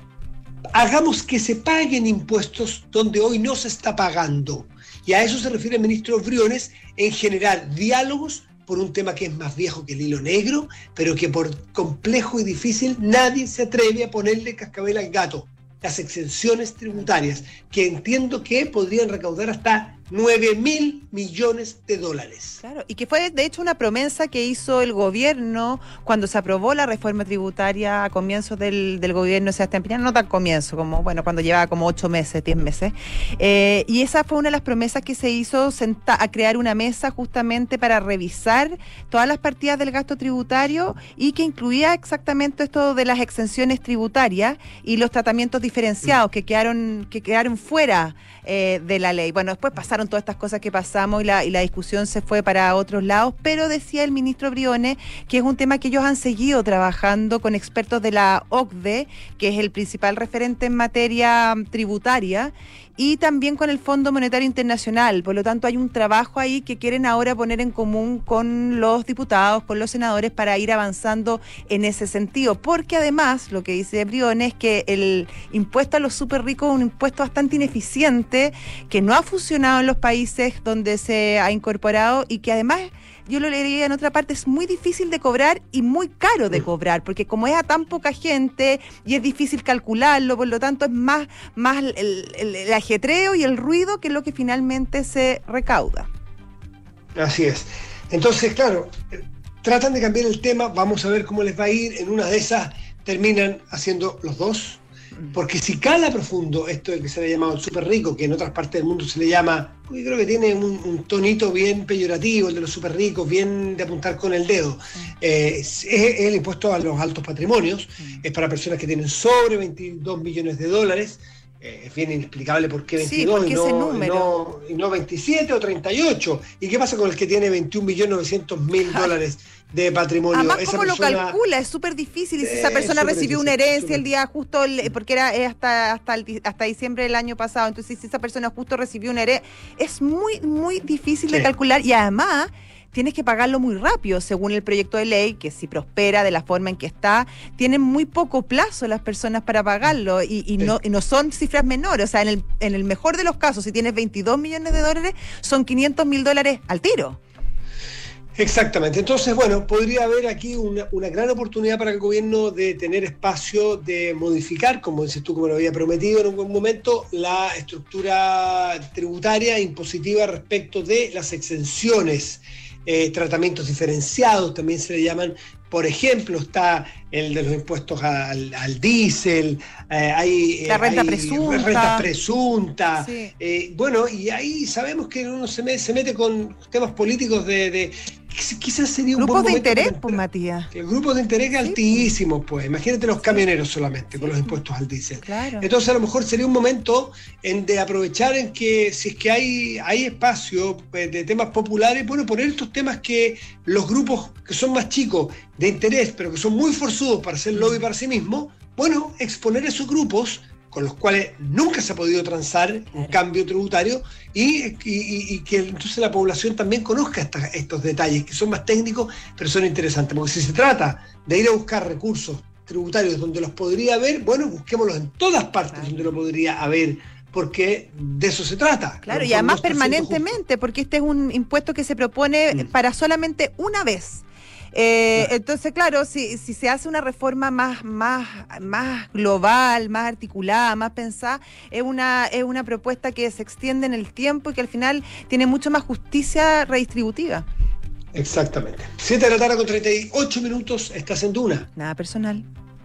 hagamos que se paguen impuestos donde hoy no se está pagando. Y a eso se refiere el ministro Briones, en general, diálogos por un tema que es más viejo que el hilo negro, pero que por complejo y difícil nadie se atreve a ponerle cascabel al gato. Las exenciones tributarias, que entiendo que podrían recaudar hasta nueve mil millones de dólares.
Claro, y que fue de hecho una promesa que hizo el gobierno cuando se aprobó la reforma tributaria a comienzos del, del gobierno de Sebastián Piñera, no tan comienzo, como bueno, cuando llevaba como ocho meses, diez meses. Eh, y esa fue una de las promesas que se hizo senta- a crear una mesa justamente para revisar todas las partidas del gasto tributario y que incluía exactamente esto de las exenciones tributarias y los tratamientos diferenciados que quedaron, que quedaron fuera eh, de la ley. Bueno, después pasaron todas estas cosas que pasamos y la, y la discusión se fue para otros lados, pero decía el ministro Briones que es un tema que ellos han seguido trabajando con expertos de la O C D E, que es el principal referente en materia tributaria, y también con el Fondo Monetario Internacional. Por lo tanto, hay un trabajo ahí que quieren ahora poner en común con los diputados, con los senadores, para ir avanzando en ese sentido. Porque además, lo que dice Briones es que el impuesto a los súper ricos es un impuesto bastante ineficiente, que no ha funcionado en los países donde se ha incorporado y que además, yo lo leería en otra parte, es muy difícil de cobrar y muy caro de cobrar, porque como es a tan poca gente y es difícil calcularlo, por lo tanto es más, más el, el, el ajetreo y el ruido que es lo que finalmente se recauda.
Así es. Entonces, claro, tratan de cambiar el tema, vamos a ver cómo les va a ir. En una de esas terminan haciendo los dos, porque si cala profundo esto de que se le ha llamado el súper rico, que en otras partes del mundo se le llama, yo creo que tiene un, un tonito bien peyorativo, el de los súper ricos, bien de apuntar con el dedo, eh, es, es el impuesto a los altos patrimonios, es para personas que tienen sobre veintidós millones de dólares. Eh, es bien inexplicable por qué veintidós
sí,
y, no, y, no, y no veintisiete o treinta y ocho. ¿Y qué pasa con el que tiene veintiún millones novecientos mil dólares de patrimonio?
Además,
esa
¿cómo
persona,
lo calcula? Es súper difícil. Y si
eh,
esa persona recibió
difícil,
una herencia
super.
el día justo, el, porque era hasta hasta, el, hasta diciembre del año pasado, entonces si esa persona justo recibió una herencia, es muy, muy difícil sí. de calcular. Y además tienes que pagarlo muy rápido, según el proyecto de ley, que si prospera de la forma en que está, tienen muy poco plazo las personas para pagarlo y, y, no, y no son cifras menores. O sea, en el, en el mejor de los casos, si tienes veintidós millones de dólares, son quinientos mil dólares al tiro.
Exactamente. Entonces, bueno, podría haber aquí una, una gran oportunidad para el gobierno de tener espacio de modificar, como dices tú, como lo había prometido en un buen momento, la estructura tributaria impositiva respecto de las exenciones, eh, tratamientos diferenciados, también se le llaman. Por ejemplo, está el de los impuestos al, al diésel, eh, hay
la renta
hay
presunta.
Renta presunta.
Sí.
Eh, bueno, y ahí sabemos que uno se, me, se mete con temas políticos de, de quizás sería un
grupos
buen
de interés,
para,
pues, Matías.
El grupo de interés sí, altísimos, pues. Imagínate los camioneros solamente sí, con los impuestos al diésel.
Claro.
Entonces, a lo mejor sería un momento en de aprovechar en que, si es que hay, hay espacio pues, de temas populares, bueno, poner estos temas que los grupos que son más chicos de interés, pero que son muy forzudos para hacer lobby para sí mismos, bueno, exponer esos grupos con los cuales nunca se ha podido transar un cambio tributario y, y, y que entonces la población también conozca esta, estos detalles que son más técnicos pero son interesantes, porque si se trata de ir a buscar recursos tributarios donde los podría haber, bueno, busquémoslos en todas partes claro. donde lo podría haber, porque de eso se trata.
Claro, y además permanentemente, porque este es un impuesto que se propone mm. para solamente una vez. Eh, claro. Entonces, claro, si, si se hace una reforma más, más, más global, más articulada, más pensada, es una, es una propuesta que se extiende en el tiempo y que al final tiene mucho más justicia redistributiva.
Exactamente. siete de la tarde con treinta y ocho minutos, estás en Duna.
Nada personal.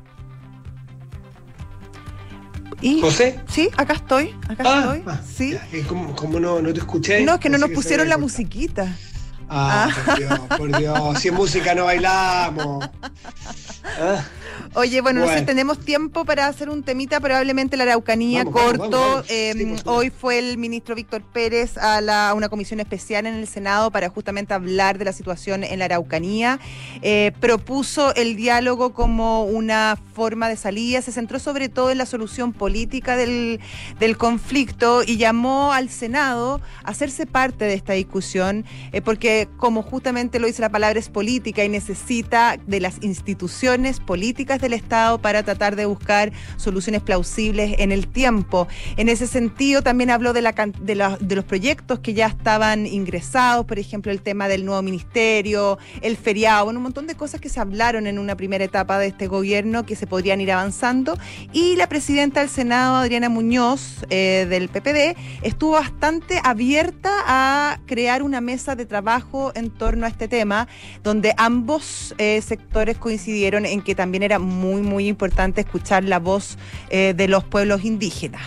¿Y?
¿José?
Sí, acá estoy, acá
ah,
estoy.
Ah,
sí.
¿Cómo, cómo no, no te escuché?
No, es que no nos
que
pusieron la musiquita.
Ah, ah, por Dios, por Dios, si en música no bailamos. ¿Ah?
Oye, bueno, bueno, no sé, tenemos tiempo para hacer un temita, probablemente la Araucanía, vamos, corto. Vamos, vamos, vamos. Eh, sí, hoy fue el ministro Víctor Pérez a, la, a una comisión especial en el Senado para justamente hablar de la situación en la Araucanía. Eh, propuso el diálogo como una forma de salida, se centró sobre todo en la solución política del, del conflicto y llamó al Senado a hacerse parte de esta discusión, eh, porque como justamente lo dice la palabra, es política y necesita de las instituciones políticas del Estado para tratar de buscar soluciones plausibles en el tiempo. En ese sentido también habló de, la, de, la, de los proyectos que ya estaban ingresados, por ejemplo el tema del nuevo ministerio, el feriado, bueno, un montón de cosas que se hablaron en una primera etapa de este gobierno que se podrían ir avanzando, y la presidenta del Senado, Adriana Muñoz, eh, del P P D, estuvo bastante abierta a crear una mesa de trabajo en torno a este tema, donde ambos eh, sectores coincidieron en que también era muy, muy importante escuchar la voz eh, de los pueblos indígenas.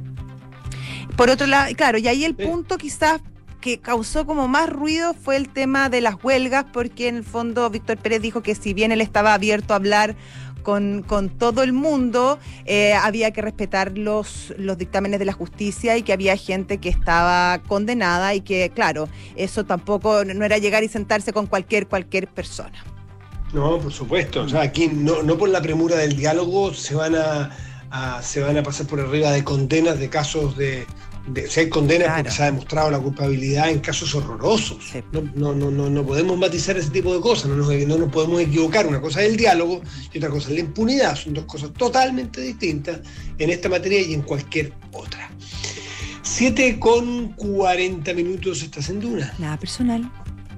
Por otro lado, claro, y ahí el sí. punto quizás que causó como más ruido fue el tema de las huelgas, porque en el fondo Víctor Pérez dijo que si bien él estaba abierto a hablar Con, con todo el mundo, eh, había que respetar los, los dictámenes de la justicia y que había gente que estaba condenada y que, claro, eso tampoco no era llegar y sentarse con cualquier, cualquier persona.
No, por supuesto. O sea, aquí no, no por la premura del diálogo se van a, a, se van a pasar por arriba de condenas de casos de... De, si hay condenas claro. porque se ha demostrado la culpabilidad en casos horrorosos. Sí. No, no, no, no, no podemos matizar ese tipo de cosas, no nos, no nos podemos equivocar. Una cosa es el diálogo y otra cosa es la impunidad. Son dos cosas totalmente distintas en esta materia y en cualquier otra. siete con cuarenta minutos, estás en Duna.
Nada personal.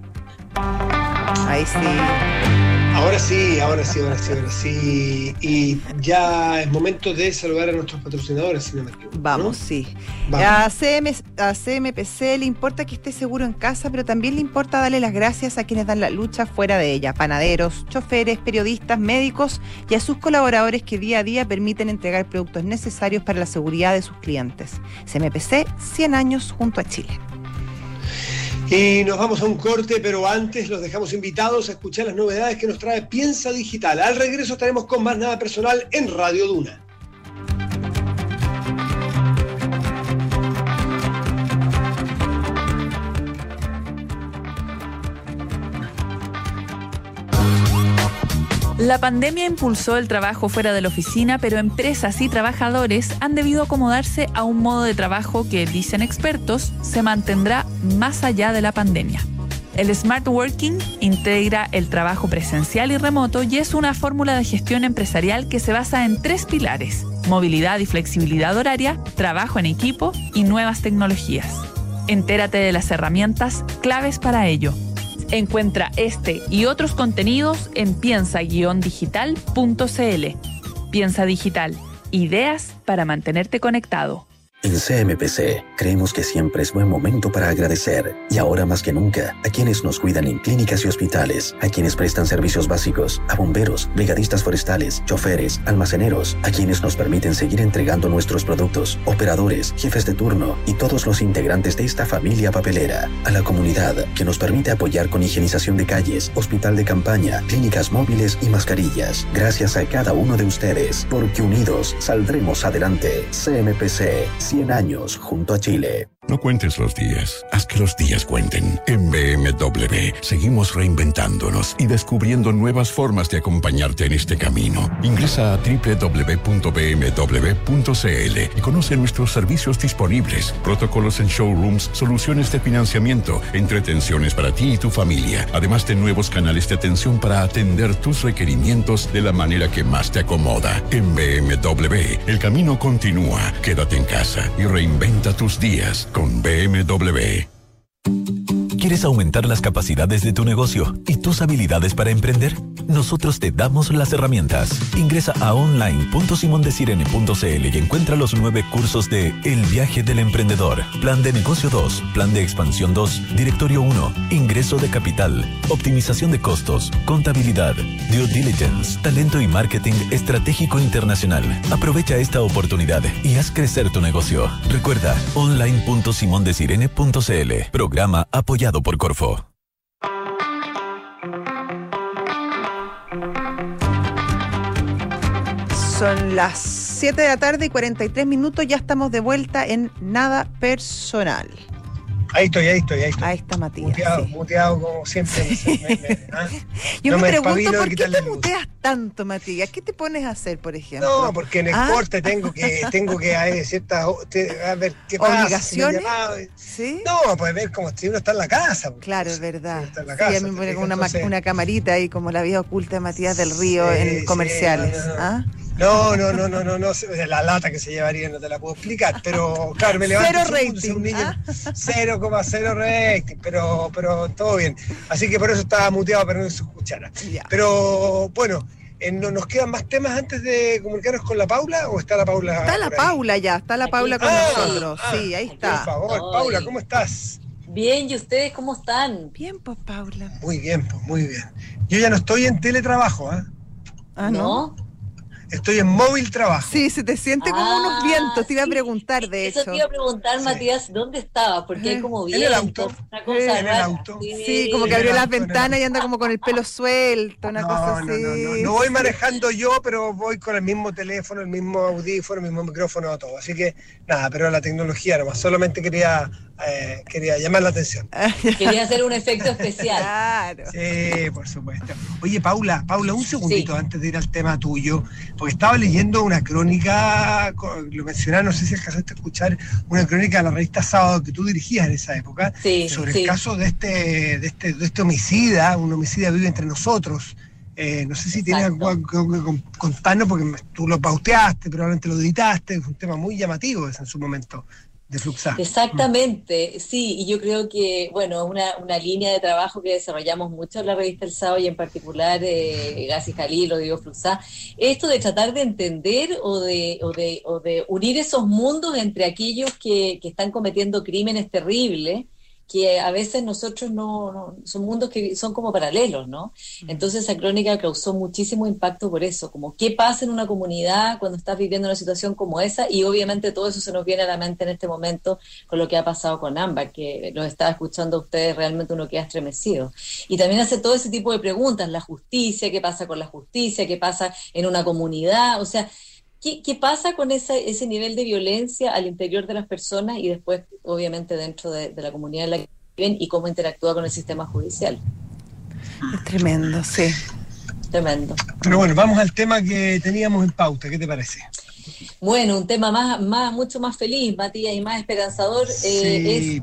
Ahí sí.
Ahora sí, ahora sí, ahora sí, ahora sí. Y ya es momento de saludar a nuestros patrocinadores, si no me equivoco.
Vamos, ¿no? Sí. Vamos. A, C M, a C M P C le importa que esté seguro en casa, pero también le importa darle las gracias a quienes dan la lucha fuera de ella. Panaderos, choferes, periodistas, médicos y a sus colaboradores que día a día permiten entregar productos necesarios para la seguridad de sus clientes. C M P C, cien años junto a Chile.
Y nos vamos a un corte, pero antes los dejamos invitados a escuchar las novedades que nos trae Piensa Digital. Al regreso estaremos con más Nada Personal en Radio Duna.
La pandemia impulsó el trabajo fuera de la oficina, pero empresas y trabajadores han debido acomodarse a un modo de trabajo que, dicen expertos, se mantendrá más allá de la pandemia. El Smart Working integra el trabajo presencial y remoto y es una fórmula de gestión empresarial que se basa en tres pilares: movilidad y flexibilidad horaria, trabajo en equipo y nuevas tecnologías. Entérate de las herramientas claves para ello. Encuentra este y otros contenidos en piensa guión digital punto c l. Piensa Digital, ideas para mantenerte conectado.
En C M P C creemos que siempre es buen momento para agradecer, y ahora más que nunca, a quienes nos cuidan en clínicas y hospitales, a quienes prestan servicios básicos, a bomberos, brigadistas forestales, choferes, almaceneros, a quienes nos permiten seguir entregando nuestros productos, operadores, jefes de turno y todos los integrantes de esta familia papelera, a la comunidad que nos permite apoyar con higienización de calles, hospital de campaña, clínicas móviles y mascarillas. Gracias a cada uno de ustedes, porque unidos saldremos adelante. C M P C, cien años junto a Chile.
No cuentes los días, haz que los días cuenten. En B M W seguimos reinventándonos y descubriendo nuevas formas de acompañarte en este camino. Ingresa a doble u doble u doble u punto b m w punto c l y conoce nuestros servicios disponibles, protocolos en showrooms, soluciones de financiamiento, entretenciones para ti y tu familia, además de nuevos canales de atención para atender tus requerimientos de la manera que más te acomoda. En B M W, el camino continúa. Quédate en casa y reinventa tus días con B M W.
¿Quieres aumentar las capacidades de tu negocio y tus habilidades para emprender? Nosotros te damos las herramientas. Ingresa a online punto simon de sirene punto c l y encuentra los nueve cursos de El Viaje del Emprendedor, Plan de Negocio dos, Plan de Expansión dos, Directorio uno, Ingreso de Capital, Optimización de Costos, Contabilidad, Due Diligence, Talento y Marketing Estratégico Internacional. Aprovecha esta oportunidad y haz crecer tu negocio. Recuerda, online punto simon de sirene punto c l. Programa apoyado por Corfo.
Son las siete de la tarde y cuarenta y tres minutos. Ya estamos de vuelta en Nada Personal.
Ahí estoy, ahí estoy, ahí estoy.
Ahí está Matías.
Muteado,
sí.
muteado como siempre. Me, me, me, ¿ah?
Yo
no
me,
me
pregunto, ¿por qué te
luz.
muteas tanto, Matías? ¿Qué te pones a hacer, por ejemplo?
No, porque en
¿Ah?
Exporte tengo que, tengo que haber ciertas, a ver, ¿qué pasa?
¿Obligaciones?
¿Sí? No, pues ver como si uno está en la casa.
Claro, es verdad.
Está en la casa,
sí, a mí me pone como una,
entonces...
una camarita ahí, como la vida oculta de Matías del Río
sí,
en comerciales.
Sí, no, no, no.
¿Ah?
No, no, no, no, no, no, la lata que se llevaría no te la puedo explicar, pero claro, me levanto
cero
segundo,
rating,
un niño,
¿ah?
cero coma cero rating, pero, pero todo bien. Así que por eso estaba muteado para no se escuchara.
Ya.
Pero bueno, eh, no, ¿nos quedan más temas antes de comunicarnos con la Paula o está la Paula?
Está la Paula ya, está la Paula con
ah,
nosotros.
Ah,
sí, ahí está.
Por favor,
Ay.
Paula, ¿cómo estás?
Bien, ¿y ustedes cómo están?
Bien, pues Paula.
Muy bien, pues muy bien. Yo ya no estoy en teletrabajo, ¿eh?
Ah, ¿no?
¿No?
Estoy en móvil trabajo.
Sí, se te siente como
Ah,
unos vientos. Te iba a
sí.
preguntar, de
Eso
hecho.
te iba a preguntar,
Sí.
Matías, ¿dónde estaba? Porque hay como
En el
vientos,
auto.
una cosa
En el
rara.
auto.
Sí, como que
en
abrió
el
las
auto, en el
ventanas y
auto.
anda como con el pelo suelto, una
no,
cosa
no,
así.
no, no, no voy manejando yo, pero voy con el mismo teléfono, el mismo audífono, el mismo micrófono, todo. Así que nada, pero la tecnología nomás. Solamente quería, eh, quería llamar la atención.
Quería hacer un efecto especial.
Claro.
Sí, por supuesto. Oye, Paula, Paula, un segundito
Sí.
antes de ir al tema tuyo, porque estaba leyendo una crónica, lo mencionaba, no sé si alcanzaste a escuchar, una crónica de la revista Sábado que tú dirigías en esa época,
Sí,
sobre
sí.
el caso de este, de este, de este homicida, un homicida vive entre nosotros. Eh, no sé si tienes
Exacto.
algo que que con- contarnos, porque me- tú lo pauteaste, probablemente lo editaste, fue un tema muy llamativo ese en su momento, de Fluxá.
Exactamente, sí, y yo creo que, bueno, una, una línea de trabajo que desarrollamos mucho en la revista El Sábado y en particular eh, Gassi Jalil o Diego Fluxá, esto de tratar de entender o de, o de, o de unir esos mundos entre aquellos que, que están cometiendo crímenes terribles, que a veces nosotros no, no, son mundos que son como paralelos, ¿no? Entonces esa crónica causó muchísimo impacto por eso, como qué pasa en una comunidad cuando estás viviendo una situación como esa, y obviamente todo eso se nos viene a la mente en este momento con lo que ha pasado con Ámbar, que los estaba escuchando a ustedes, realmente uno queda estremecido. Y también hace todo ese tipo de preguntas, la justicia, qué pasa con la justicia, qué pasa en una comunidad, o sea, ¿Qué, ¿Qué pasa con ese, ese nivel de violencia al interior de las personas y después, obviamente, dentro de, de la comunidad en la que viven y cómo interactúa con el sistema judicial?
Es tremendo, sí.
Tremendo.
Pero bueno, vamos al tema que teníamos en pauta, ¿qué te parece?
Bueno, un tema más, más mucho más feliz, Matías, y más esperanzador.
Sí,
eh, es
po.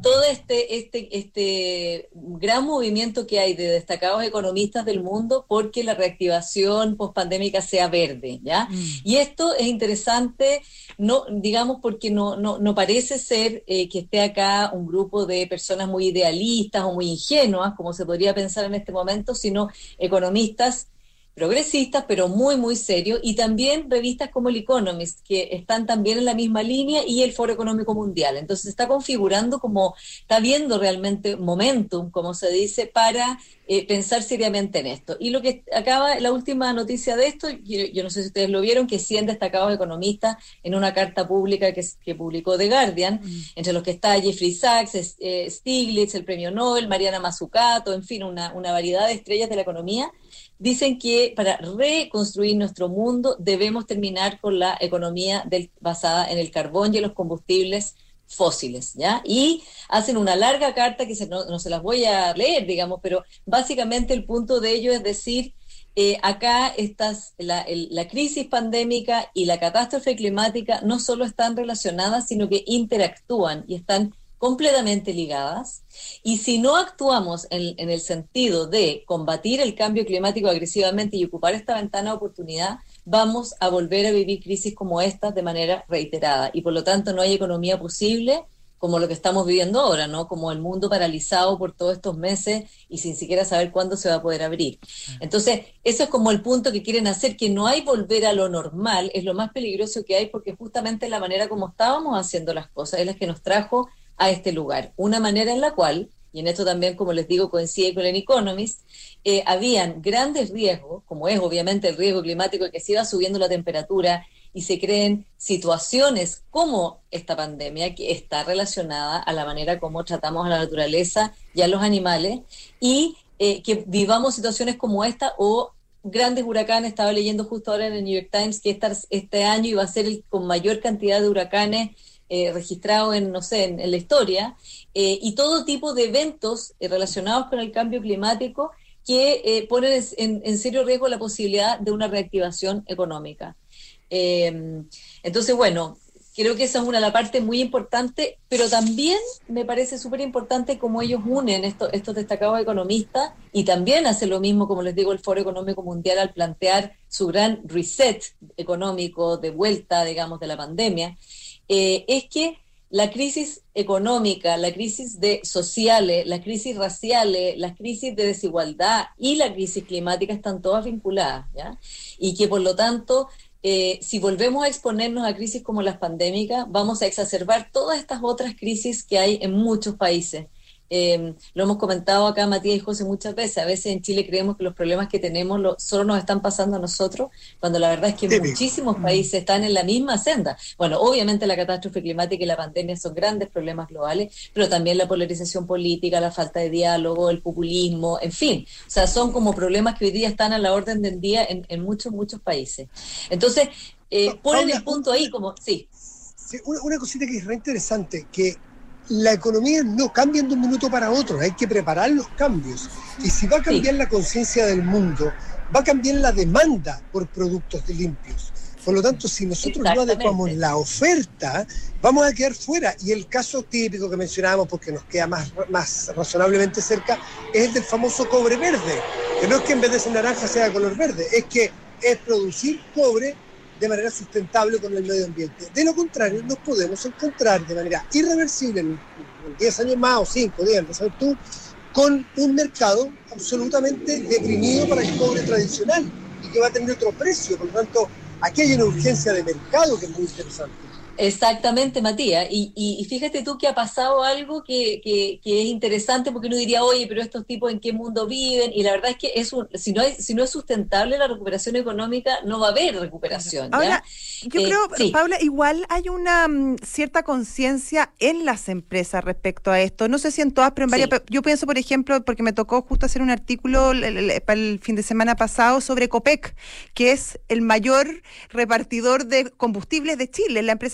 todo este, este, este gran movimiento que hay de destacados economistas del mundo porque la reactivación pospandémica sea verde, ¿ya? Mm. Y esto es interesante, no, digamos, porque no, no, no parece ser eh, que esté acá un grupo de personas muy idealistas o muy ingenuas, como se podría pensar en este momento, sino economistas progresistas, pero muy, muy serios, y también revistas como el Economist, que están también en la misma línea, y el Foro Económico Mundial. Entonces se está configurando como, está viendo realmente momentum, como se dice, para eh, pensar seriamente en esto. Y lo que acaba, la última noticia de esto, yo, yo no sé si ustedes lo vieron, que cien destacados economistas en una carta pública que, que publicó The Guardian, mm. entre los que está Jeffrey Sachs, eh, Stiglitz, el premio Nobel, Mariana Mazzucato, en fin, una, una variedad de estrellas de la economía, dicen que para reconstruir nuestro mundo debemos terminar con la economía del, basada en el carbón y en los combustibles fósiles, ¿ya? Y hacen una larga carta que se, no, no se las voy a leer, digamos, pero básicamente el punto de ello es decir, eh, acá estas, la, el, la crisis pandémica y la catástrofe climática no solo están relacionadas, sino que interactúan y están completamente ligadas, y si no actuamos en, en el sentido de combatir el cambio climático agresivamente y ocupar esta ventana de oportunidad, vamos a volver a vivir crisis como esta de manera reiterada, y por lo tanto no hay economía posible como lo que estamos viviendo ahora, ¿no? Como el mundo paralizado por todos estos meses y sin siquiera saber cuándo se va a poder abrir. Entonces, eso es como el punto que quieren hacer, que no hay volver a lo normal, es lo más peligroso que hay, porque justamente la manera como estábamos haciendo las cosas es la que nos trajo a este lugar. Una manera en la cual, y en esto también, como les digo, coincide con el Economist, eh, habían grandes riesgos, como es obviamente el riesgo climático, que se iba subiendo la temperatura y se creen situaciones como esta pandemia, que está relacionada a la manera como tratamos a la naturaleza y a los animales, y eh, que vivamos situaciones como esta o grandes huracanes. Estaba leyendo justo ahora en el New York Times que esta, este año iba a ser el con mayor cantidad de huracanes Eh, registrado en, no sé, en, en la historia, eh, y todo tipo de eventos eh, relacionados con el cambio climático que eh, ponen en, en serio riesgo la posibilidad de una reactivación económica. Eh, entonces, bueno, creo que esa es una la parte muy importante, pero también me parece súper importante cómo ellos unen esto, estos destacados economistas, y también hacen lo mismo, como les digo, el Foro Económico Mundial al plantear su gran reset económico de vuelta, digamos, de la pandemia. Eh, es que la crisis económica, la crisis de sociales, las crisis raciales, las crisis de desigualdad y la crisis climática están todas vinculadas, ¿ya? Y que por lo tanto, eh, si volvemos a exponernos a crisis como las pandémicas, vamos a exacerbar todas estas otras crisis que hay en muchos países. Eh, lo hemos comentado acá Matías y José muchas veces. A veces en Chile creemos que los problemas que tenemos lo, solo nos están pasando a nosotros, cuando la verdad es que Típico. muchísimos países están en la misma senda. Bueno, obviamente la catástrofe climática y la pandemia son grandes problemas globales, pero también la polarización política, la falta de diálogo, el populismo, en fin. O sea, son como problemas que hoy día están a la orden del día en, en muchos, muchos países. Entonces, eh, ponen el punto ahí como, sí.
sí una, una cosita que es re interesante, que la economía no cambia de un minuto para otro, hay que preparar los cambios. Y si va a cambiar sí. la conciencia del mundo, va a cambiar la demanda por productos limpios. Por lo tanto, si nosotros no adecuamos la oferta, vamos a quedar fuera. Y el caso típico que mencionábamos, porque nos queda más, más razonablemente cerca, es el del famoso cobre verde. Que no es que en vez de ser naranja sea de color verde, es que es producir cobre de manera sustentable con el medio ambiente. De lo contrario, nos podemos encontrar de manera irreversible en diez años más o cinco, diez, no sabes tú, con un mercado absolutamente deprimido para el cobre tradicional y que va a tener otro precio. Por lo tanto, aquí hay una urgencia de mercado que es muy interesante.
Exactamente, Matías, y, y, y fíjate tú que ha pasado algo que, que, que es interesante, porque uno diría, oye, pero estos tipos en qué mundo viven, y la verdad es que es un, si no es, si no es sustentable la recuperación económica, no va a haber recuperación. ¿ya?
Ahora, yo eh, creo, sí. Paula, igual hay una um, cierta conciencia en las empresas respecto a esto, no sé si en todas, pero en varias, sí. yo pienso, por ejemplo, porque me tocó justo hacer un artículo el, el, para el fin de semana pasado sobre Copec, que es el mayor repartidor de combustibles de Chile, la empresa más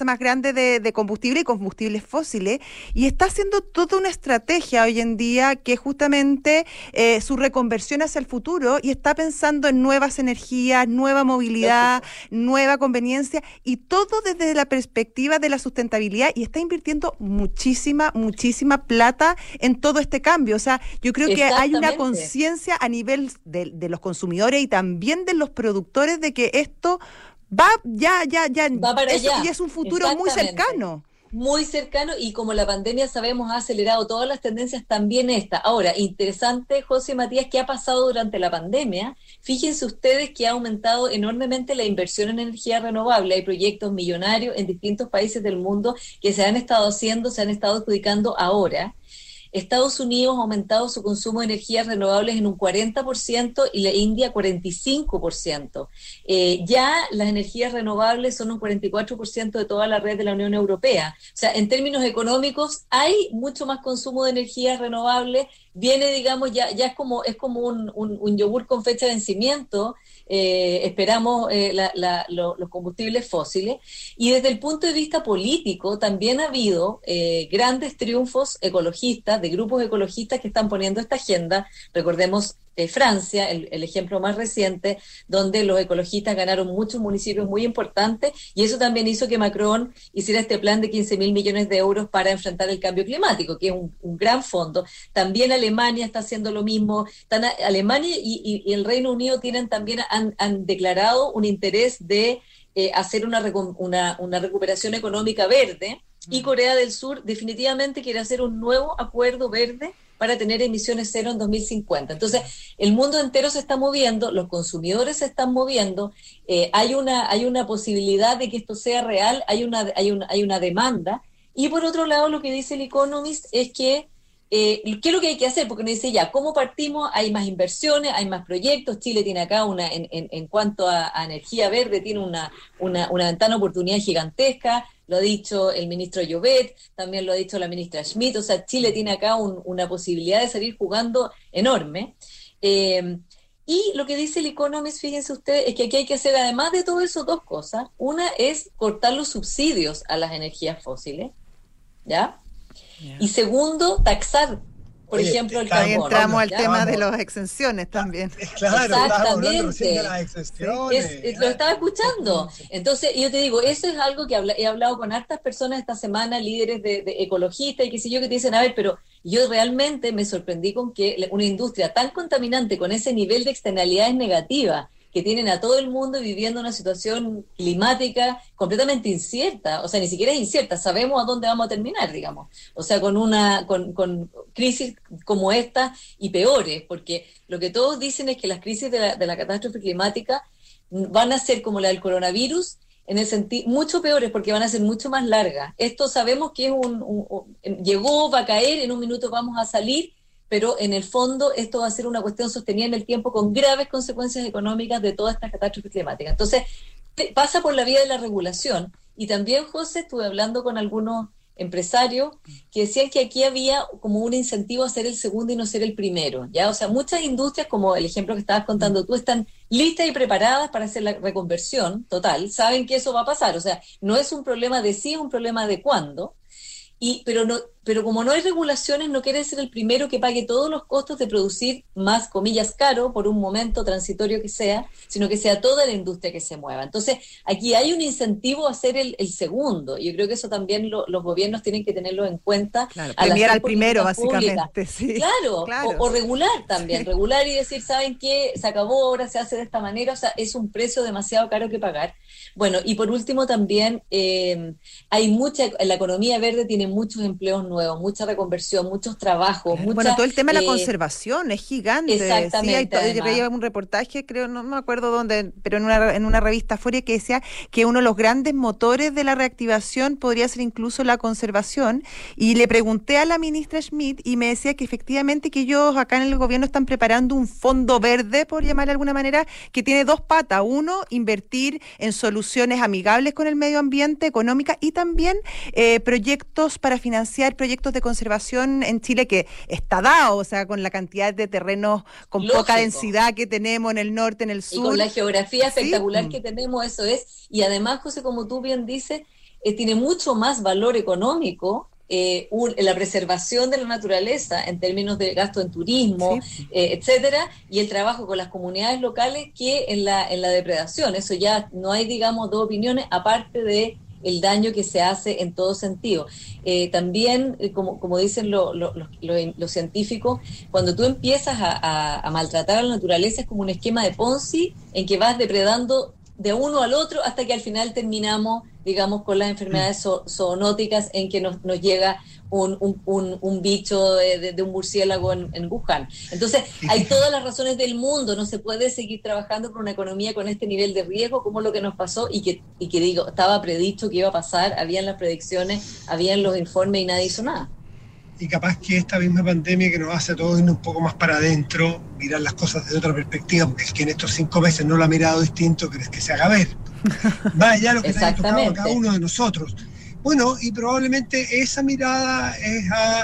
más grande de, de combustible y combustibles fósiles, y está haciendo toda una estrategia hoy en día que justamente eh, su reconversión hacia el futuro, y está pensando en nuevas energías, nueva movilidad, nueva conveniencia, y todo desde la perspectiva de la sustentabilidad, y está invirtiendo muchísima, muchísima plata en todo este cambio. O sea, yo creo que hay una conciencia a nivel de, de los consumidores y también de los productores de que esto va ya, ya, ya,
va para
eso
allá.
ya es un futuro muy cercano.
Muy cercano, y como la pandemia sabemos ha acelerado todas las tendencias, también esta. Ahora, interesante, José y Matías, ¿qué ha pasado durante la pandemia? Fíjense ustedes que ha aumentado enormemente la inversión en energía renovable. Hay proyectos millonarios en distintos países del mundo que se han estado haciendo, se han estado adjudicando ahora. Estados Unidos ha aumentado su consumo de energías renovables en un cuarenta por ciento y la India cuarenta y cinco por ciento. Eh, ya las energías renovables son un cuarenta y cuatro por ciento de toda la red de la Unión Europea. O sea, en términos económicos hay mucho más consumo de energías renovables. Viene, digamos, ya ya es como es como un, un, un yogur con fecha de vencimiento. Eh, esperamos eh, la, la, lo, los combustibles fósiles, y desde el punto de vista político también ha habido eh, grandes triunfos ecologistas, de grupos ecologistas que están poniendo esta agenda. Recordemos eh, Francia, el, el ejemplo más reciente, donde los ecologistas ganaron muchos municipios muy importantes, y eso también hizo que Macron hiciera este plan de quince mil millones de euros para enfrentar el cambio climático, que es un, un gran fondo. También Alemania está haciendo lo mismo. Están, Alemania y, y, y el Reino Unido tienen también han, han declarado un interés de eh, hacer una, una, una recuperación económica verde, y Corea del Sur definitivamente quiere hacer un nuevo acuerdo verde para tener emisiones cero en dos mil cincuenta. Entonces, el mundo entero se está moviendo, los consumidores se están moviendo, eh, hay una hay una posibilidad de que esto sea real, hay una hay una hay una demanda, y por otro lado lo que dice el Economist es que Eh, ¿qué es lo que hay que hacer? Porque uno dice, ya, ¿cómo partimos? Hay más inversiones, hay más proyectos. Chile tiene acá, una en, en, en cuanto a, a energía verde, tiene una, una, una ventana de oportunidad gigantesca. Lo ha dicho el ministro Llobet, también lo ha dicho la ministra Schmidt. O sea, Chile tiene acá un, una posibilidad de salir jugando enorme. Eh, y lo que dice el Economist, fíjense ustedes, es que aquí hay que hacer, además de todo eso, dos cosas. Una es cortar los subsidios a las energías fósiles, ¿ya? Yeah. Y segundo, taxar, por Oye, ejemplo, el carbón.
Ahí entramos al
¿ya?
tema de las exenciones también.
Claro,
exactamente.
De las exenciones,
es, es, lo estaba escuchando. Entonces, yo te digo, eso es algo que habla, he hablado con hartas personas esta semana, líderes de, de ecologistas y qué sé yo, que te dicen, a ver, pero yo realmente me sorprendí con que una industria tan contaminante, con ese nivel de externalidades negativas, que tienen a todo el mundo viviendo una situación climática completamente incierta, o sea, ni siquiera es incierta, sabemos a dónde vamos a terminar, digamos, o sea, con una con, con crisis como esta y peores, porque lo que todos dicen es que las crisis de la, de la catástrofe climática van a ser como la del coronavirus, en el sentido mucho peores, porque van a ser mucho más largas. Esto sabemos que es un, un, un llegó, va a caer, en un minuto vamos a salir, pero en el fondo esto va a ser una cuestión sostenida en el tiempo con graves consecuencias económicas de toda esta catástrofe climática. Entonces, pasa por la vía de la regulación. Y también, José, estuve hablando con algunos empresarios que decían que aquí había como un incentivo a ser el segundo y no ser el primero, ¿ya? O sea, muchas industrias, como el ejemplo que estabas contando tú, están listas y preparadas para hacer la reconversión total, saben que eso va a pasar, o sea, no es un problema de sí, es un problema de cuándo. Y, pero no, pero como no hay regulaciones, no quiere ser el primero que pague todos los costos de producir más, comillas, caro, por un momento transitorio que sea, sino que sea toda la industria que se mueva. Entonces, aquí hay un incentivo a ser el, el segundo. Yo creo que eso también lo, los gobiernos tienen que tenerlo en cuenta.
Claro, premiar al primero, básicamente. Sí.
Claro, claro. O, o regular también, sí. regular y decir, ¿saben qué? Se acabó, ahora se hace de esta manera. O sea, es un precio demasiado caro que pagar. Bueno, y por último también eh, hay mucha, la economía verde tiene muchos empleos nuevos, mucha reconversión, muchos trabajos.
Bueno,
mucha,
todo el tema de
eh,
la conservación es gigante.
Exactamente.
Sí, hay, yo veía un reportaje, creo, no me acuerdo dónde, pero en una, en una revista Foria que decía que uno de los grandes motores de la reactivación podría ser incluso la conservación. Y le pregunté a la ministra Schmidt y me decía que efectivamente que ellos acá en el gobierno están preparando un fondo verde, por llamar de alguna manera, que tiene dos patas. Uno, invertir en soluciones amigables con el medio ambiente, económicas, y también eh, proyectos para financiar proyectos de conservación en Chile, que está dado, o sea, con la cantidad de terrenos con Lógico. poca densidad que tenemos en el norte, en el sur.
Y con la geografía espectacular
sí.
que tenemos, eso es. Y además, José, como tú bien dices, eh, tiene mucho más valor económico eh, un, la preservación de la naturaleza en términos de gasto en turismo, sí. eh, etcétera, y el trabajo con las comunidades locales que en la, en la depredación. Eso ya no hay, digamos, dos opiniones, aparte de el daño que se hace en todo sentido. Eh, también, eh, como, como dicen los lo, lo, lo, lo científicos, cuando tú empiezas a, a, a maltratar a la naturaleza es como un esquema de Ponzi en que vas depredando de uno al otro hasta que al final terminamos, digamos, con las enfermedades zo- zoonóticas en que nos, nos llega un, un, un, un bicho de, de, de un murciélago en, en Wuhan. Entonces, hay todas las razones del mundo, no se puede seguir trabajando por una economía con este nivel de riesgo como lo que nos pasó y que, y que digo, estaba predicho que iba a pasar, habían las predicciones, habían los informes y nadie hizo nada.
Y capaz que esta misma pandemia que nos hace a todos irnos un poco más para adentro, mirar las cosas desde otra perspectiva, porque es que en estos cinco meses no lo ha mirado distinto, crees que se haga ver. Va allá lo que te ha tocado a cada uno de nosotros. Bueno, y probablemente esa mirada es a,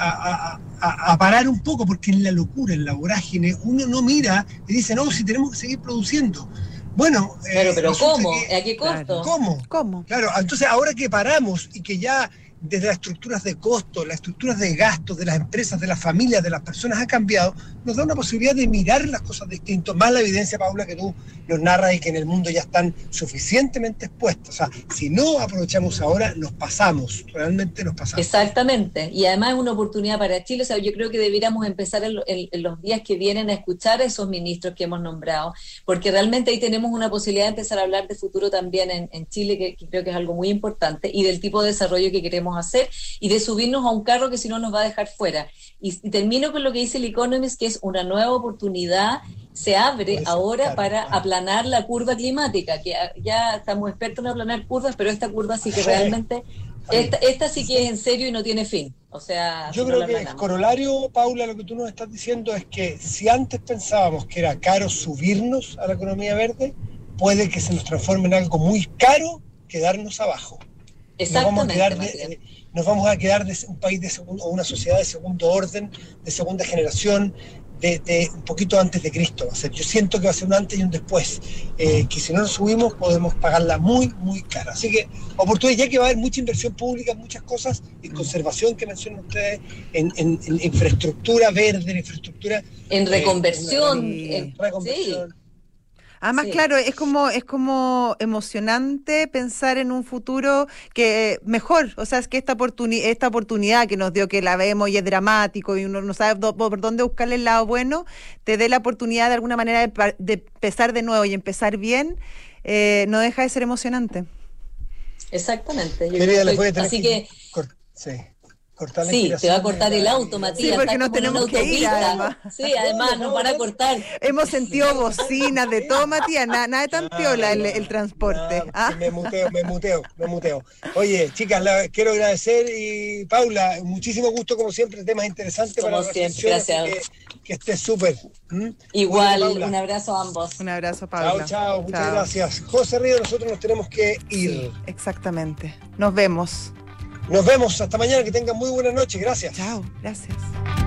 a, a, a, a parar un poco, porque en la locura, en la vorágine, uno no mira y dice, no, si tenemos que seguir produciendo. Bueno,
pero,
eh,
pero ¿cómo?
Que,
¿A qué costo?
¿Cómo?
¿Cómo?
Claro, entonces ahora que paramos y que ya desde las estructuras de costo, las estructuras de gastos de las empresas, de las familias, de las personas ha cambiado, nos da una posibilidad de mirar las cosas distintas, más la evidencia, Paula, que tú nos narras y que en el mundo ya están suficientemente expuestas. O sea, si no aprovechamos ahora, nos pasamos, realmente nos pasamos.
Exactamente, y además es una oportunidad para Chile. O sea, yo creo que deberíamos empezar en, en, en los días que vienen a escuchar a esos ministros que hemos nombrado, porque realmente ahí tenemos una posibilidad de empezar a hablar de futuro también en, en Chile, que, que creo que es algo muy importante, y del tipo de desarrollo que queremos hacer y de subirnos a un carro que si no nos va a dejar fuera. Y, y termino con lo que dice el Economist, que es una nueva oportunidad, se abre pues, ahora claro, para claro. aplanar la curva climática, que ya estamos expertos en aplanar curvas, pero esta curva sí que realmente, esta, esta sí que es en serio y no tiene fin. O sea,
yo
si
creo
no
que el corolario, Paula, lo que tú nos estás diciendo es que si antes pensábamos que era caro subirnos a la economía verde, puede que se nos transforme en algo muy caro quedarnos abajo.
Exactamente.
Nos vamos a quedar de, nos vamos a quedar de un país de segundo, o una sociedad de segundo orden, de segunda generación, de, de un poquito antes de Cristo. Va a ser. Yo siento que va a ser un antes y un después, eh, que si no nos subimos podemos pagarla muy, muy cara. Así que oportunidad, ya que va a haber mucha inversión pública en muchas cosas, en conservación que mencionan ustedes, en, en, en infraestructura verde, en infraestructura...
En reconversión.
Eh, en, en reconversión.
Sí. Además, sí. claro, es como es como emocionante pensar en un futuro que mejor, o sea, es que esta oportunidad esta oportunidad que nos dio, que la vemos y es dramático y uno no sabe do, por dónde buscarle el lado bueno, te dé la oportunidad de alguna manera de, de empezar de nuevo y empezar bien, eh, no deja de ser emocionante.
Exactamente. Yo
Querida,
creo
voy a tener
así
que...
que...
Sí.
Sí, te va a cortar el auto, Matías.
Sí, porque nos tenemos que ir, además.
Sí, además nos van a cortar.
Hemos sentido bocinas de todo, Matías, nada, nada de tan piola el, el transporte.
Ah, ¿Ah? Me muteo, me muteo, me muteo. Oye, chicas, la, quiero agradecer y Paula, muchísimo gusto como siempre, temas interesantes
como
para la
siempre, gracias.
Que, que estés súper. ¿Mm?
Igual, bueno, un abrazo a ambos.
Un abrazo, Paula.
Chao, chao, muchas
chao.
gracias. José Río, nosotros nos tenemos que ir.
Sí, exactamente. Nos vemos.
Nos vemos, hasta mañana, que tengan muy buena noche, gracias.
Chao, gracias.